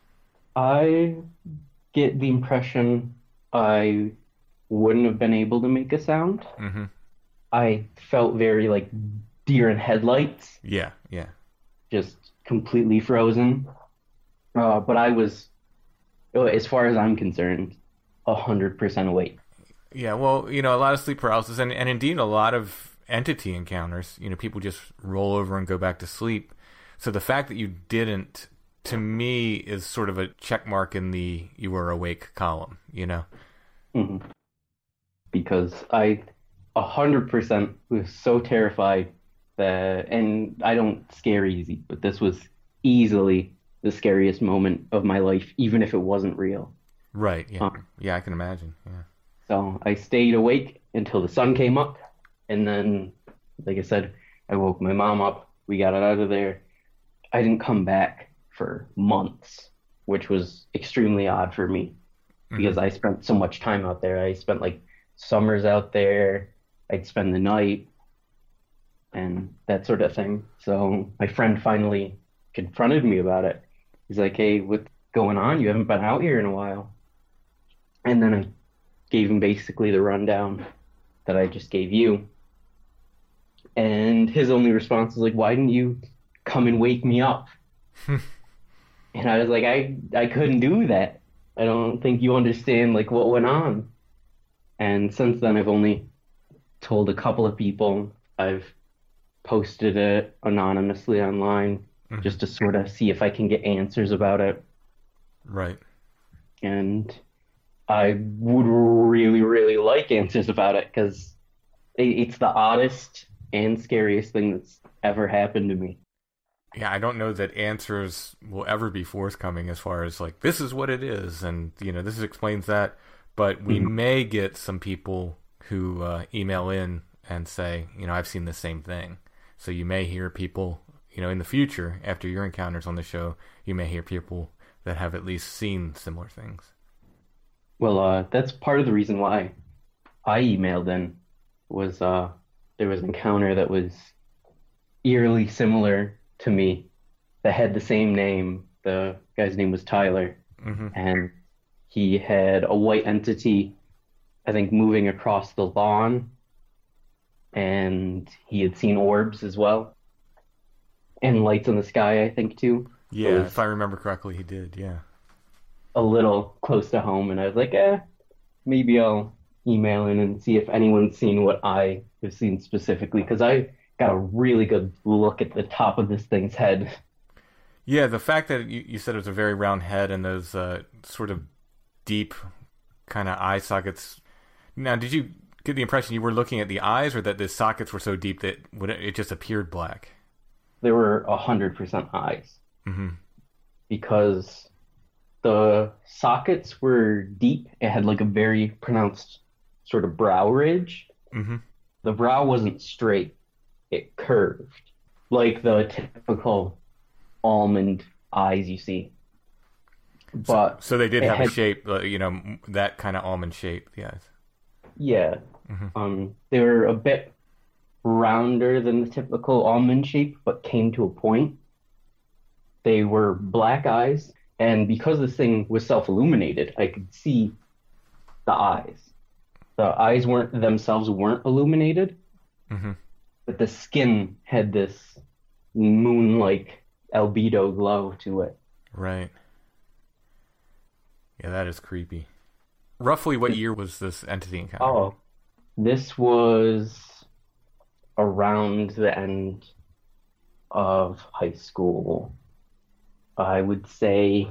I get the impression I wouldn't have been able to make a sound. Mm-hmm. I felt very deer in headlights. Yeah. Just completely frozen. But I was, as far as I'm concerned, 100% awake. Yeah, well, a lot of sleep paralysis and indeed a lot of entity encounters, people just roll over and go back to sleep. So the fact that you didn't, to me, is sort of a check mark in the you were awake column, Mm-hmm. Because I 100% was so terrified and I don't scare easy, but this was easily the scariest moment of my life, even if it wasn't real. Right, yeah. Yeah, I can imagine, yeah. So I stayed awake until the sun came up, and then, like I said, I woke my mom up. We got out of there. I didn't come back for months, which was extremely odd for me, because I spent so much time out there. I spent summers out there. I'd spend the night and that sort of thing. So my friend finally confronted me about it. He's like, hey, what's going on? You haven't been out here in a while. And then I gave him basically the rundown that I just gave you. And his only response was why didn't you come and wake me up? And I was like, I couldn't do that. I don't think you understand what went on. And since then, I've only told a couple of people. I've posted it anonymously online just to sort of see if I can get answers about it. Right. And I would really, really like answers about it, because it's the oddest and scariest thing that's ever happened to me. Yeah, I don't know that answers will ever be forthcoming as far as this is what it is, and this explains that. But we may get some people who email in and say, I've seen the same thing. So you may hear people, in the future, after your encounters on the show, you may hear people that have at least seen similar things. Well, that's part of the reason why I emailed in, was there was an encounter that was eerily similar to me, that had the same name, The guy's name was Tyler, Mm-hmm. and he had a white entity, I think, moving across the lawn, and he had seen orbs as well, and lights in the sky, I think, too. Yeah, It was if I remember correctly, he did. Yeah. a little close to home, and I was like, maybe I'll email in and see if anyone's seen what I have seen specifically, because I got a really good look at the top of this thing's head. Yeah, the fact that you said it was a very round head and those sort of deep kind of eye sockets. Now, did you get the impression you were looking at the eyes, or that the sockets were so deep that it just appeared black? There were 100% eyes, Mm-hmm. because the sockets were deep. It had like a very pronounced sort of brow ridge. Mm-hmm. The brow wasn't straight, it curved, like the typical almond eyes you see. But So they did it have a had- shape, that kind of almond shape, the eyes. Yeah. Mhm. They were a bit rounder than the typical almond shape, but came to a point. They were black eyes, and because this thing was self-illuminated, I could see the eyes. The eyes themselves weren't illuminated, Mm-hmm. but the skin had this moon-like albedo glow to it. Right. Yeah, that is creepy. Roughly what year was this entity encounter? Oh, this was around the end of high school. I would say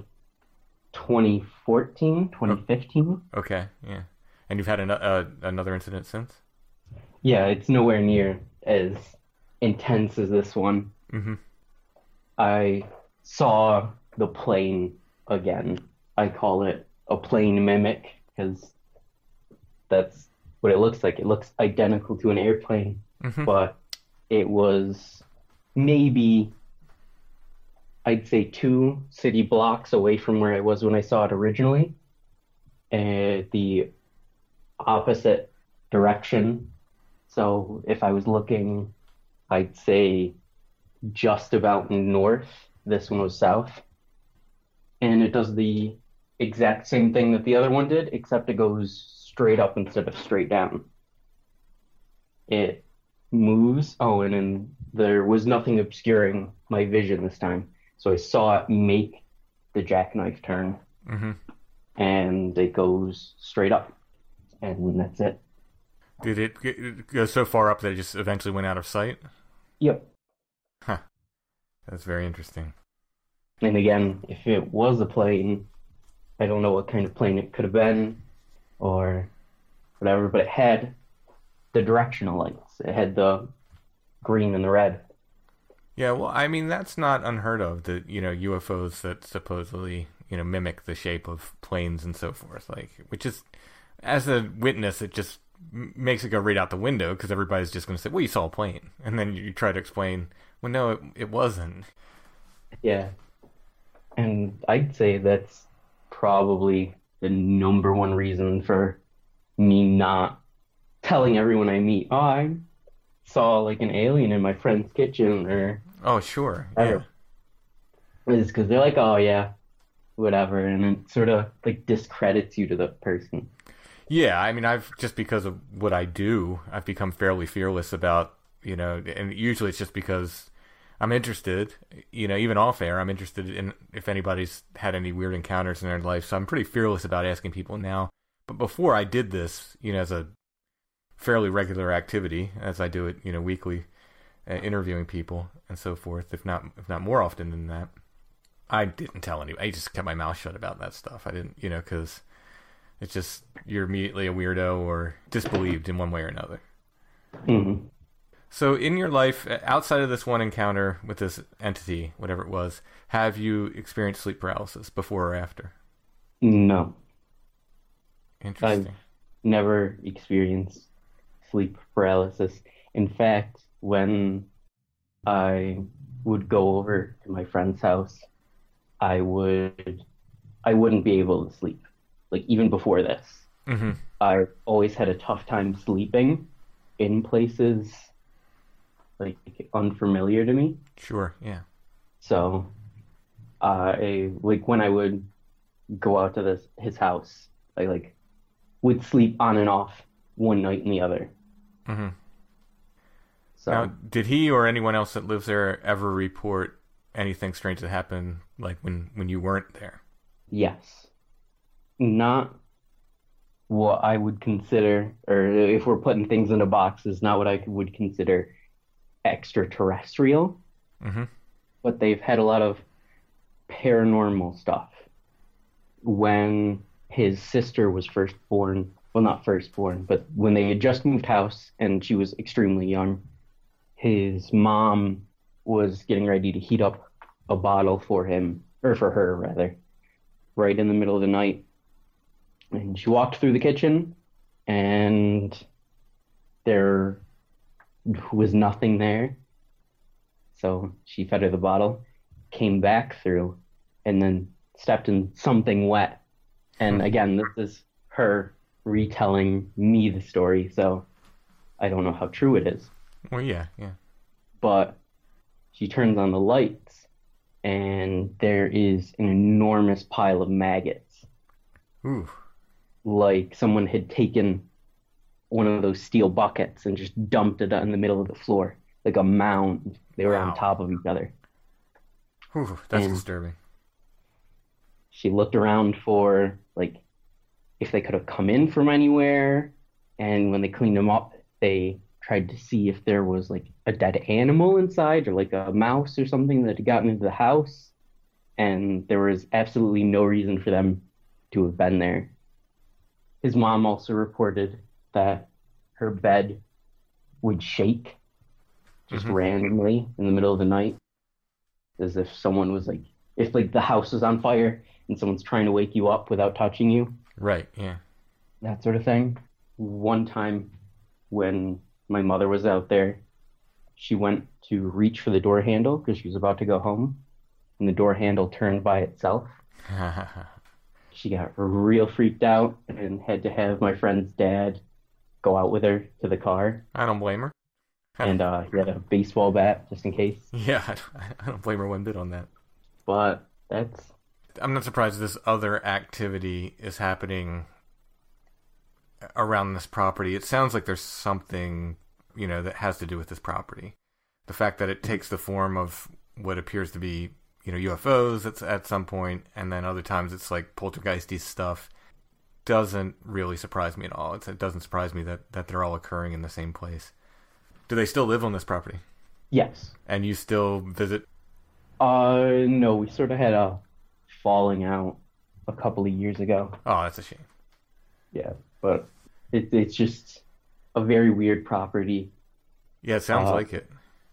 2014, 2015. Okay, yeah. And you've had another incident since? Yeah, it's nowhere near as intense as this one. Mm-hmm. I saw the plane again. I call it a plane mimic because that's what it looks like. It looks identical to an airplane, Mm-hmm. but it was maybe, I'd say, 2 city blocks away from where I was when I saw it originally. The opposite direction. So if I was looking, I'd say just about north, this one was south. And it does the exact same thing that the other one did, except it goes straight up instead of straight down. It moves. Oh, and then there was nothing obscuring my vision this time. So I saw it make the jackknife turn, Mm-hmm. and it goes straight up. And that's it. Did it go so far up that it just eventually went out of sight? Yep. Huh. That's very interesting. And again, if it was a plane, I don't know what kind of plane it could have been or whatever, but it had the directional lights. It had the green and the red. Yeah, well, I mean, that's not unheard of, the, UFOs that supposedly, mimic the shape of planes and so forth. Like, which is, as a witness, it just makes it go right out the window, because everybody's just going to say, well, you saw a plane. And then you try to explain, well, no, it wasn't. Yeah. And I'd say that's probably the number one reason for me not telling everyone I meet, oh, I saw like an alien in my friend's kitchen, or Oh, sure. I Yeah. don't- is because they're like, oh yeah, whatever, and it sort of like discredits you to the person. Yeah, I mean, just because of what I do, I've become fairly fearless about, and usually it's just because I'm interested, even off air, I'm interested in if anybody's had any weird encounters in their life. So I'm pretty fearless about asking people now. But before I did this, as a fairly regular activity, as I do it, weekly, interviewing people and so forth, if not more often than that, I didn't tell anybody. I just kept my mouth shut about that stuff. I didn't, because it's just, you're immediately a weirdo or disbelieved in one way or another. Mm-hmm. So in your life, outside of this one encounter with this entity, whatever it was, have you experienced sleep paralysis before or after? No, Interesting. never experienced sleep paralysis. In fact, when I would go over to my friend's house, I wouldn't be able to sleep. Like even before this, Mm-hmm. I always had a tough time sleeping in places like unfamiliar to me. Sure, yeah. So Like when I would go out to his house, I like would sleep on and off one night and the other. Mm-hmm. So Now, did he or anyone else that lives there ever report anything strange that happened, like when you weren't there? yes, not what I would consider, or if we're putting things into boxes, not what I would consider extraterrestrial, Mm-hmm. but they've had a lot of paranormal stuff. When his sister was first born, well, not first born, but when they had just moved house and she was extremely young, his mom was getting ready to heat up a bottle for him, or for her rather, right in the middle of the night. And she walked through the kitchen and there was nothing there. So she fed her the bottle, came back through, and then stepped in something wet. And again, this is her retelling me the story, so I don't know how true it is. Well, yeah. But she turns on the lights, and there is an enormous pile of maggots. Ooh. Like someone had taken one of those steel buckets and just dumped it in the middle of the floor, like a mound. They were Wow. on top of each other. Ooh, that's And- disturbing. She looked around for, like, if they could have come in from anywhere, and when they cleaned them up, they tried to see if there was, like, a dead animal inside, or, like, a mouse or something that had gotten into the house, and there was absolutely no reason for them to have been there. His mom also reported that her bed would shake just Mhm. randomly in the middle of the night, as if someone was, like, if, like, the house was on fire and someone's trying to wake you up without touching you, Right, yeah. that sort of thing. One time when my mother was out there, she went to reach for the door handle because she was about to go home, and the door handle turned by itself. She got real freaked out and had to have my friend's dad go out with her to the car, I don't blame her. and he had a baseball bat just in case. Yeah, I don't blame her one bit on that. But that's I'm not surprised this other activity is happening around this property. It sounds like there's something, that has to do with this property. The fact that it takes the form of what appears to be, UFOs at some point, and then other times it's like poltergeisty stuff, doesn't really surprise me at all. It doesn't surprise me that they're all occurring in the same place. Do they still live on this property? yes. And you still visit? No, we sort of had a falling out a couple of years ago. Oh, that's a shame. Yeah, but it's just a very weird property. Yeah, it sounds like it.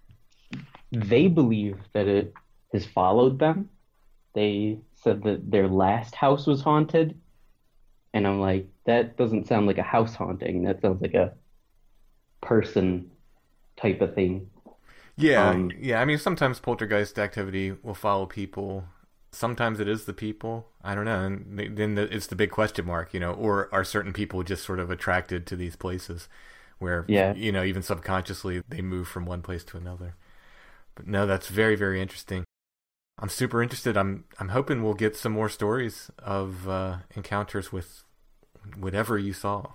They believe that it has followed them. They said that their last house was haunted. And I'm like, that doesn't sound like a house haunting. That sounds like a person type of thing. Yeah, yeah. I mean, sometimes poltergeist activity will follow people. Sometimes it is the people. I don't know. And then it's the big question mark, or are certain people just sort of attracted to these places where, Yeah. Even subconsciously they move from one place to another. But no, that's very, very interesting. I'm super interested. I'm hoping we'll get some more stories of encounters with whatever you saw.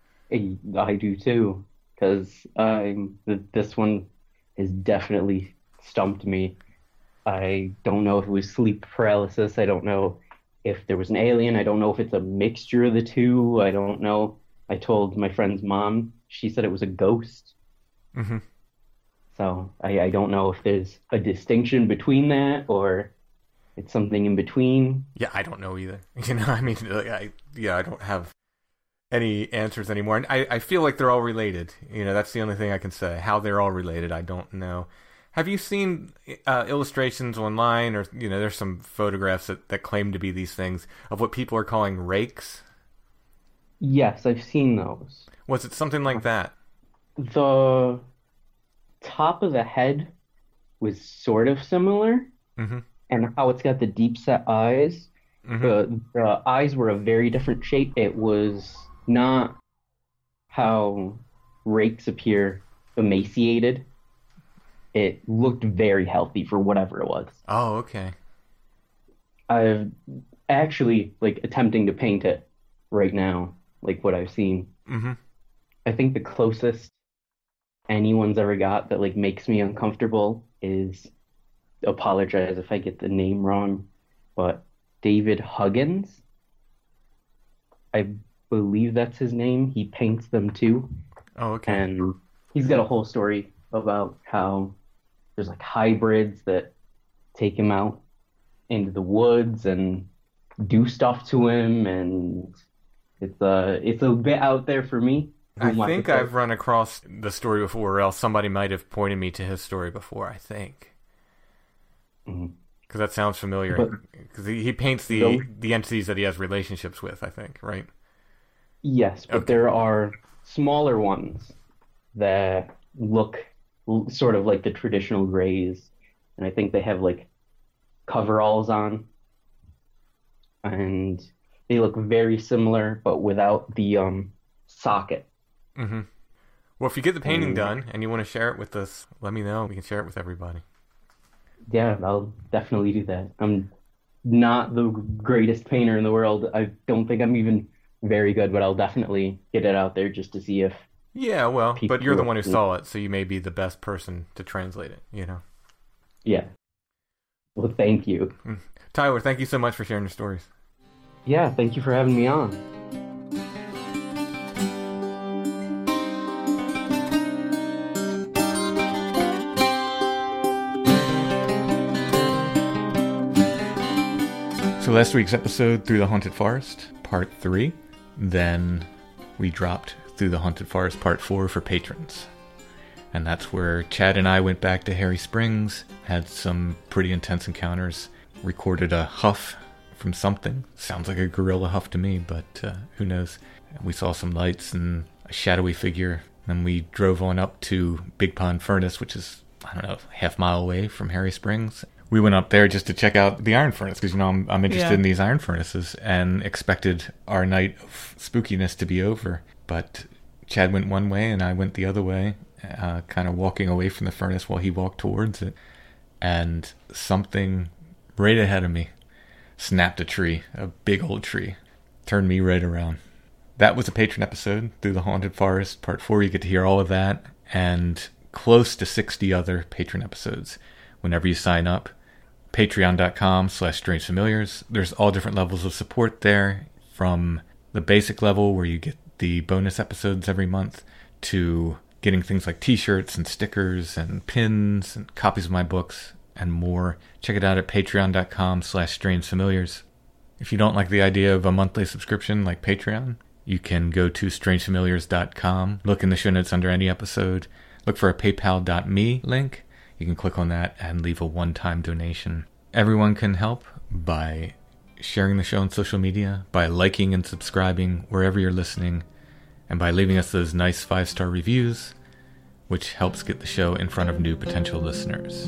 I do too, because this one has definitely stumped me. I don't know if it was sleep paralysis. I don't know if there was an alien. I don't know if it's a mixture of the two. I don't know. I told my friend's mom. She said it was a ghost. Mm-hmm. So I don't know if there's a distinction between that or it's something in between. Yeah, I don't know either. I mean, I don't have any answers anymore. And I feel like they're all related. That's the only thing I can say. How they're all related, I don't know. Have you seen illustrations online, or there's some photographs that claim to be these things of what people are calling rakes? Yes, I've seen those. Was it something like that? The top of the head was sort of similar, Mm-hmm. and how it's got the deep set eyes. Mm-hmm. The eyes were a very different shape. It was not how rakes appear emaciated. It looked very healthy for whatever it was. Oh, okay. I'm actually like attempting to paint it right now, like what I've seen. Mm-hmm. I think the closest anyone's ever got that like makes me uncomfortable is, apologize if I get the name wrong, but David Huggins. I believe that's his name. He paints them too. Oh, okay. And he's got a whole story about how there's like hybrids that take him out into the woods and do stuff to him, and it's a bit out there for me. I think I've run across the story before, or else somebody might have pointed me to his story before, I think. Because that sounds familiar. Because he paints the entities that he has relationships with, I think, right? Yes, but there are smaller ones that look sort of like the traditional Greys, and I think they have like coveralls on, and they look very similar, but without the socket. Mm-hmm. Well, if you get the painting done and you want to share it with us, let me know. We can share it with everybody. Yeah, I'll definitely do that. I'm not the greatest painter in the world. I don't think I'm even very good, but I'll definitely get it out there just to see if... Yeah, well, but you're the one who saw it, so you may be the best person to translate it, you know? Yeah. Well, thank you. Tyler, thank you so much for sharing your stories. Yeah, thank you for having me on. So last week's episode, Through the Haunted Forest, Part 3. Then we dropped Through the Haunted Forest, Part 4 for patrons. And that's where Chad and I went back to Harry Springs, had some pretty intense encounters, recorded a huff from something. Sounds like a gorilla huff to me, but who knows. We saw some lights and a shadowy figure. Then we drove on up to Big Pond Furnace, which is, I don't know, half mile away from Harry Springs. We went up there just to check out the iron furnace because, you know, I'm interested in these iron furnaces and expected our night of spookiness to be over. But Chad went one way and I went the other way, kind of walking away from the furnace while he walked towards it. And something right ahead of me snapped a tree, a big old tree, turned me right around. That was a patron episode, Through the Haunted Forest, Part 4. You get to hear all of that and close to 60 other patron episodes whenever you sign up. Patreon.com/strangefamiliars. There's all different levels of support there, from the basic level where you get the bonus episodes every month to getting things like t-shirts and stickers and pins and copies of my books and more. Check it out at patreon.com/strangefamiliars. If you don't like the idea of a monthly subscription like Patreon, you can go to strangefamiliars.com, look in the show notes under any episode, look for a paypal.me link. You can click on that and leave a one-time donation. Everyone can help by sharing the show on social media, by liking and subscribing wherever you're listening, and by leaving us those nice 5-star reviews, which helps get the show in front of new potential listeners.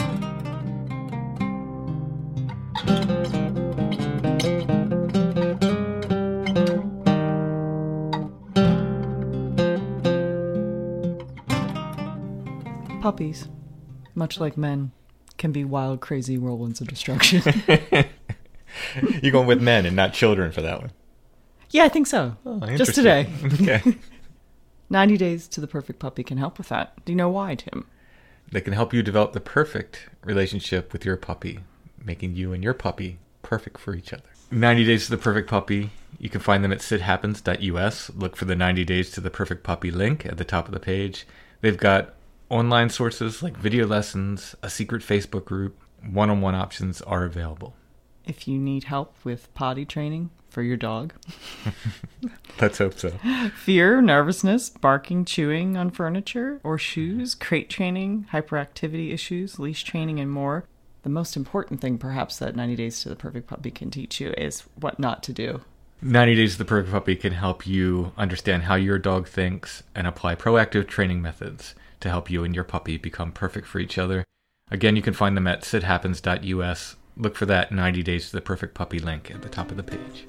Puppies, much like men, can be wild, crazy whirlwinds of destruction. You're going with men and not children for that one. Yeah, I think so. Oh, just today. Okay. 90 Days to the Perfect Puppy can help with that. Do you know why, Tim? They can help you develop the perfect relationship with your puppy, making you and your puppy perfect for each other. 90 Days to the Perfect Puppy. You can find them at sidhappens.us. Look for the 90 Days to the Perfect Puppy link at the top of the page. They've got online sources like video lessons, a secret Facebook group. One-on-one options are available. If you need help with potty training for your dog, let's hope so. Fear, nervousness, barking, chewing on furniture or shoes, crate training, hyperactivity issues, leash training, and more. The most important thing, perhaps, that 90 Days to the Perfect Puppy can teach you is what not to do. 90 Days to the Perfect Puppy can help you understand how your dog thinks and apply proactive training methods to help you and your puppy become perfect for each other. Again, you can find them at sidhappens.us. Look for that 90 Days to the Perfect Puppy link at the top of the page.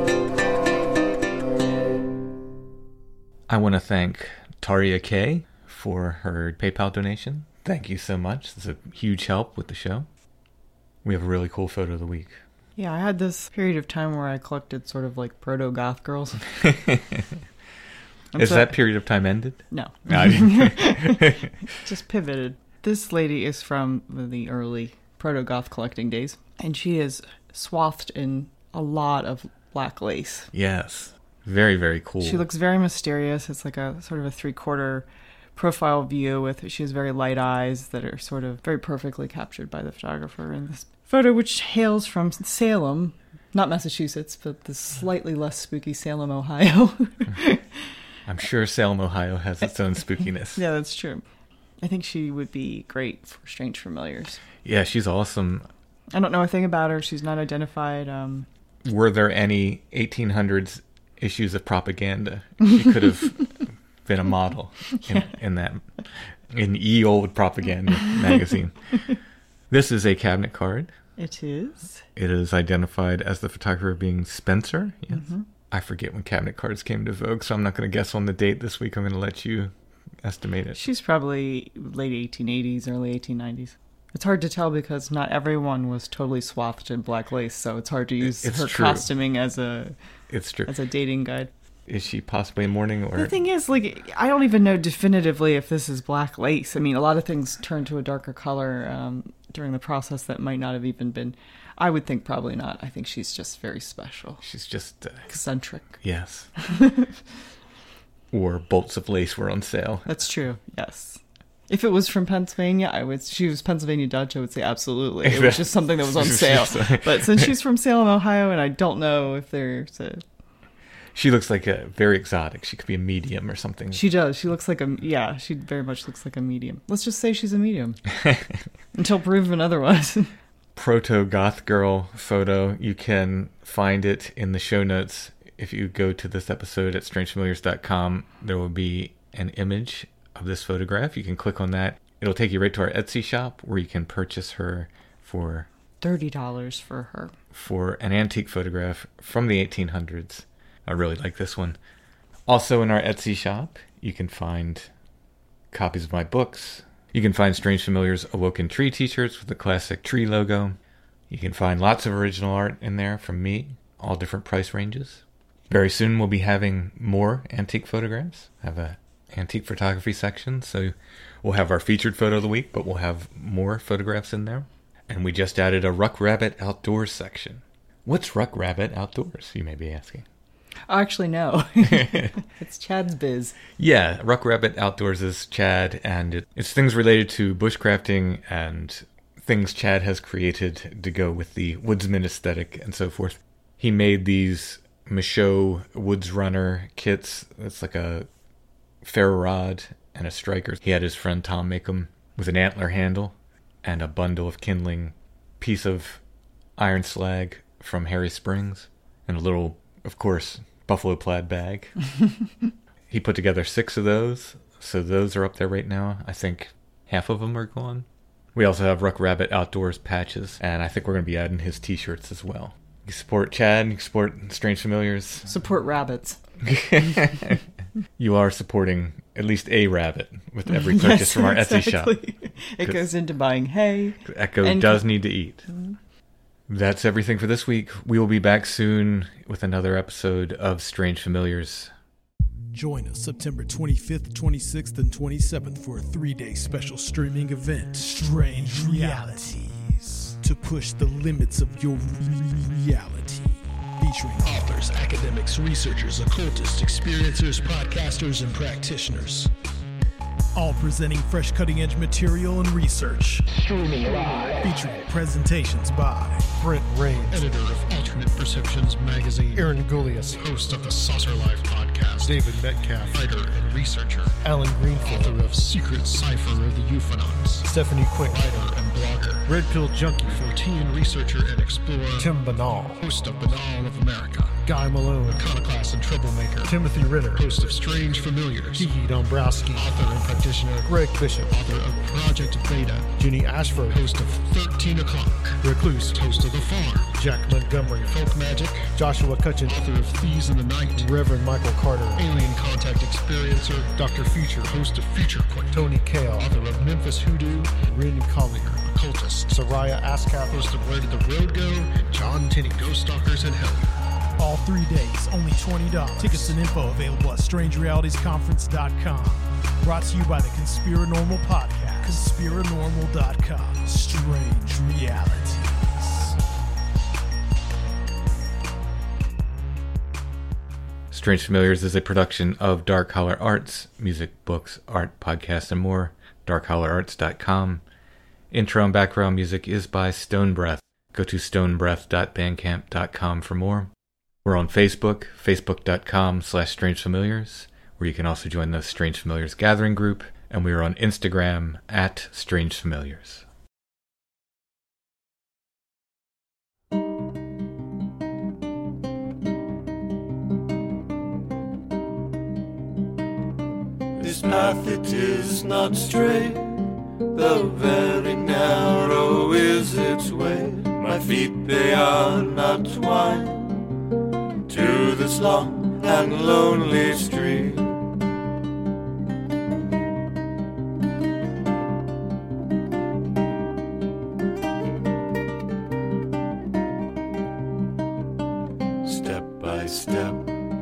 I want to thank Taria K for her PayPal donation. Thank you so much. It's a huge help with the show. We have a really cool photo of the week. Yeah, I had this period of time where I collected sort of like proto-goth girls. Is that period of time ended? No. No, I didn't. Just pivoted. This lady is from the early proto-goth collecting days, and she is swathed in a lot of black lace. Yes. Very, very cool. She looks very mysterious. It's like a sort of a 3/4 profile view with, she has very light eyes that are sort of very perfectly captured by the photographer in this photo, which hails from Salem, not Massachusetts, but the slightly less spooky Salem, Ohio. I'm sure Salem, Ohio has its own spookiness. Yeah, that's true. I think she would be great for Strange Familiars. Yeah, she's awesome. I don't know a thing about her. She's not identified. Were there any 1800s issues of propaganda? She could have been a model in ye old propaganda magazine. This is a cabinet card. It is. It is identified as the photographer being Spencer. Yes. Mm-hmm. I forget when cabinet cards came to vogue, so I'm not going to guess on the date this week. I'm going to let you estimate it. She's probably late 1880s, early 1890s. It's hard to tell because not everyone was totally swathed in black lace, so it's hard to use her costuming as a dating guide. Is she possibly in mourning? Or the thing is, like, I don't even know definitively if this is black lace. I mean, a lot of things turn to a darker color during the process that might not have even been. I would think probably not. I think she's just very special. She's just eccentric. Yes. Or bolts of lace were on sale. That's true. Yes. If it was from Pennsylvania, she was Pennsylvania Dutch, I would say absolutely. It was just something that was on sale. But since she's from Salem, Ohio, and I don't know if there's a... She looks like a very exotic. She could be a medium or something. She does. She looks like she very much looks like a medium. Let's just say she's a medium. Until proven otherwise. Proto-goth girl photo. You can find it in the show notes. If you go to this episode at strangefamiliars.com, there will be an image of this photograph. You can click on that. It'll take you right to our Etsy shop where you can purchase her for $30 for her. For an antique photograph from the 1800s. I really like this one. Also in our Etsy shop, you can find copies of my books. You can find Strange Familiars Awoken Tree t-shirts with the classic tree logo. You can find lots of original art in there from me, all different price ranges. Very soon we'll be having more antique photographs. I have a antique photography section, so we'll have our featured photo of the week, but we'll have more photographs in there. And we just added a Ruck Rabbit Outdoors section. What's Ruck Rabbit Outdoors, you may be asking? Actually, no. It's Chad's biz. Yeah, Ruck Rabbit Outdoors is Chad, and it's things related to bushcrafting and things Chad has created to go with the woodsman aesthetic and so forth. He made these Michaud Woods Runner kits. It's like a ferro rod and a striker. He had his friend Tom make them with an antler handle and a bundle of kindling, piece of iron slag from Harry Springs, and a little, of course, buffalo plaid bag. He put together 6 of those, so those are up there right now. I think half of them are gone. We also have Ruck Rabbit Outdoors patches, and I think we're going to be adding his t-shirts as well. You support Chad, you support Strange Familiars. Support rabbits. You are supporting at least a rabbit with every purchase from our Etsy shop. It goes into buying hay. Echo does need to eat. Mm-hmm. That's everything for this week. We will be back soon with another episode of Strange Familiars. Join us September 25th, 26th, and 27th for a 3-day special streaming event, Strange Realities, to push the limits of your reality. Featuring authors, academics, researchers, occultists, experiencers, podcasters, and practitioners. All presenting fresh cutting-edge material and research. Streaming live. Featuring presentations by Brent Rains, editor of Alternate Perceptions magazine. Aaron Goulias, host of the Saucer Life podcast. David Metcalf, writer and researcher. Alan Greenfield, author of Secret Cipher of the Euphonauts. Stephanie Quick, writer and blogger. Red Pill Junkie, Fortean researcher and explorer. Tim Banal, host of Banal of America. Guy Malone, iconoclast and troublemaker. Timothy Ritter, host of Strange Familiars. Kiki Dombrowski, author and practitioner. Greg Bishop, author of Project Beta. Ginny Ashford, host of 13 O'Clock. Recluse, host of The Farm, Jack Montgomery, Folk Magic, Joshua Cutchin, author of Thieves in the Night, Reverend Michael Carter, Alien Contact Experiencer, Dr. Future, host of Future Quake, Tony Kale, author of Memphis Hoodoo, Rin Collier, occultist, Soraya Ascap, host of Where Did the Road Go, and John Tinney, Ghost Stalkers and Hell. All 3 days, only $20. Tickets and info available at StrangeRealitiesConference.com. Brought to you by the Conspiranormal Podcast. Conspiranormal.com. Strange Realities. Strange Familiars is a production of Dark Holler Arts, music, books, art, podcasts, and more. DarkHollerArts.com. Intro and background music is by Stone Breath. Go to stonebreath.bandcamp.com for more. We're on Facebook, facebook.com/strangefamiliars, where you can also join the Strange Familiars Gathering group, and we are on Instagram @strangefamiliars. This path it is not straight, though very narrow is its way. My feet they are not twined to this long and lonely street. Step by step,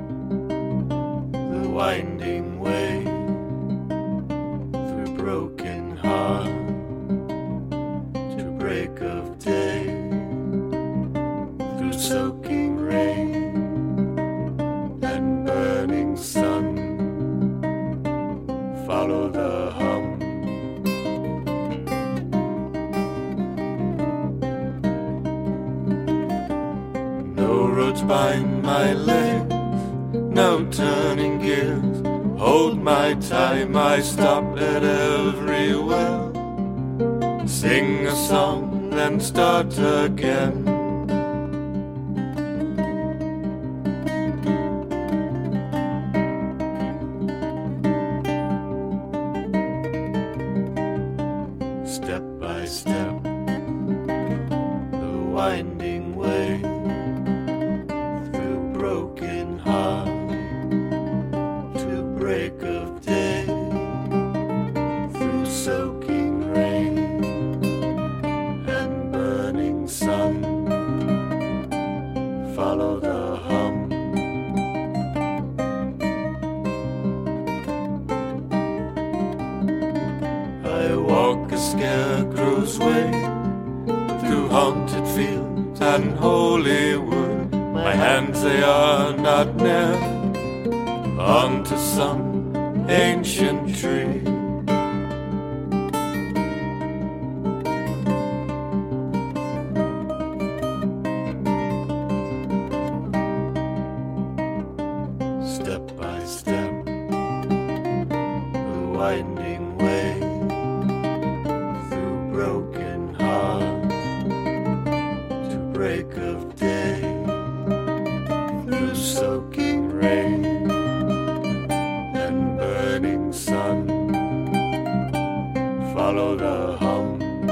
the winding way through broken heart to break of day, through soaking rain and burning sun. Follow the hum. No roads bind my legs, no turning gears. Hold my time, I stop at every well. Sing a song, then start again. Step by step, the winding way through broken heart to break of day, through soaking rain and burning sun. Follow the hum. I walk a scarecrow's way through haunted fields and holy wood. My hands they are not nailed onto some ancient tree. Step by step, the winding way through broken heart to break of day, through soaking rain and burning sun. Follow the hum.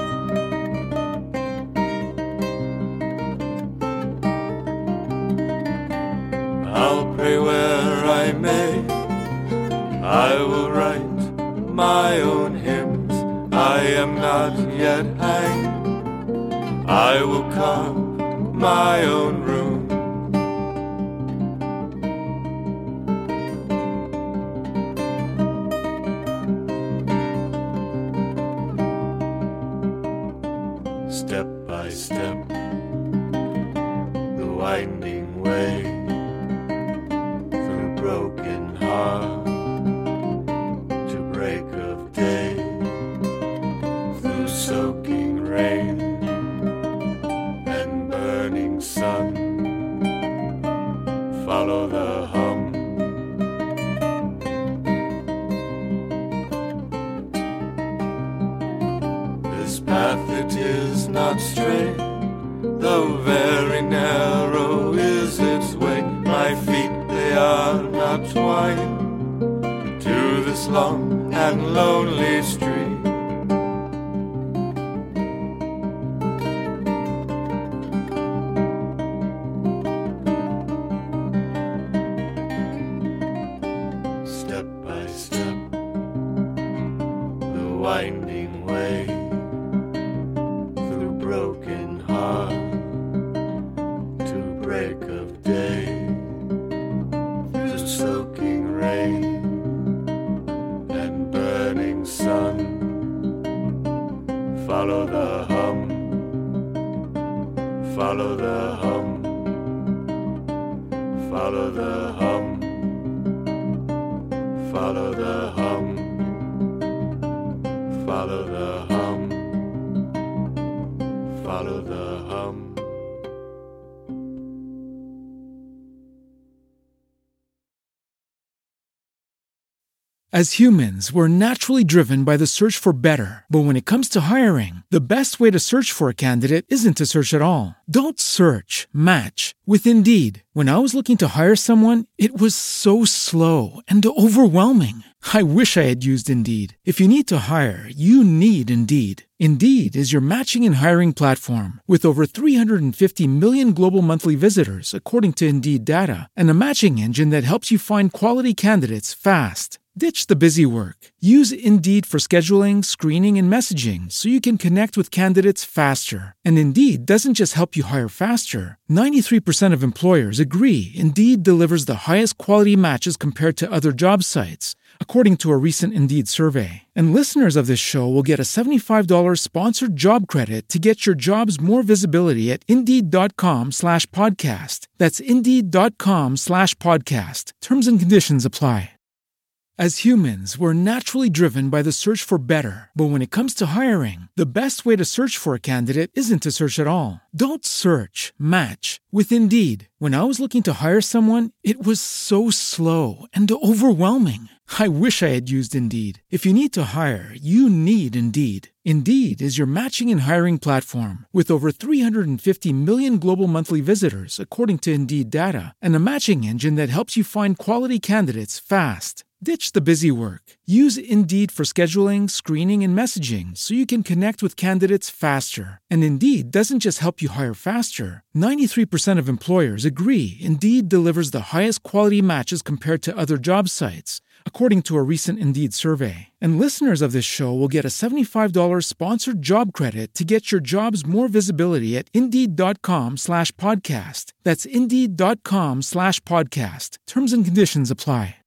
I'll pray where I may, I will write my own hymns. I am not yet hanged, I will carve my own room. Step by step, the winding way through broken heart to break of day, through soaking rain and burning sun. Follow the hum. This path it is not straight, though very narrow is its way. My feet they are not twined to this long and lonely street. Follow the hum. Follow the hum. Follow the hum. Follow the hum. Follow the hum. As humans, we're naturally driven by the search for better. But when it comes to hiring, the best way to search for a candidate isn't to search at all. Don't search, match with Indeed. When I was looking to hire someone, it was so slow and overwhelming. I wish I had used Indeed. If you need to hire, you need Indeed. Indeed is your matching and hiring platform with over 350 million global monthly visitors, according to Indeed data, and a matching engine that helps you find quality candidates fast. Ditch the busy work. Use Indeed for scheduling, screening, and messaging so you can connect with candidates faster. And Indeed doesn't just help you hire faster. 93% of employers agree Indeed delivers the highest quality matches compared to other job sites, according to a recent Indeed survey. And listeners of this show will get a $75 sponsored job credit to get your jobs more visibility at Indeed.com/podcast. That's Indeed.com/podcast. Terms and conditions apply. As humans, we're naturally driven by the search for better. But when it comes to hiring, the best way to search for a candidate isn't to search at all. Don't search, match with Indeed. When I was looking to hire someone, it was so slow and overwhelming. I wish I had used Indeed. If you need to hire, you need Indeed. Indeed is your matching and hiring platform with over 350 million global monthly visitors, according to Indeed data, and a matching engine that helps you find quality candidates fast. Ditch the busy work. Use Indeed for scheduling, screening, and messaging so you can connect with candidates faster. And Indeed doesn't just help you hire faster. 93% of employers agree Indeed delivers the highest quality matches compared to other job sites, according to a recent Indeed survey. And listeners of this show will get a $75 sponsored job credit to get your jobs more visibility at Indeed.com/podcast. That's Indeed.com/podcast. Terms and conditions apply.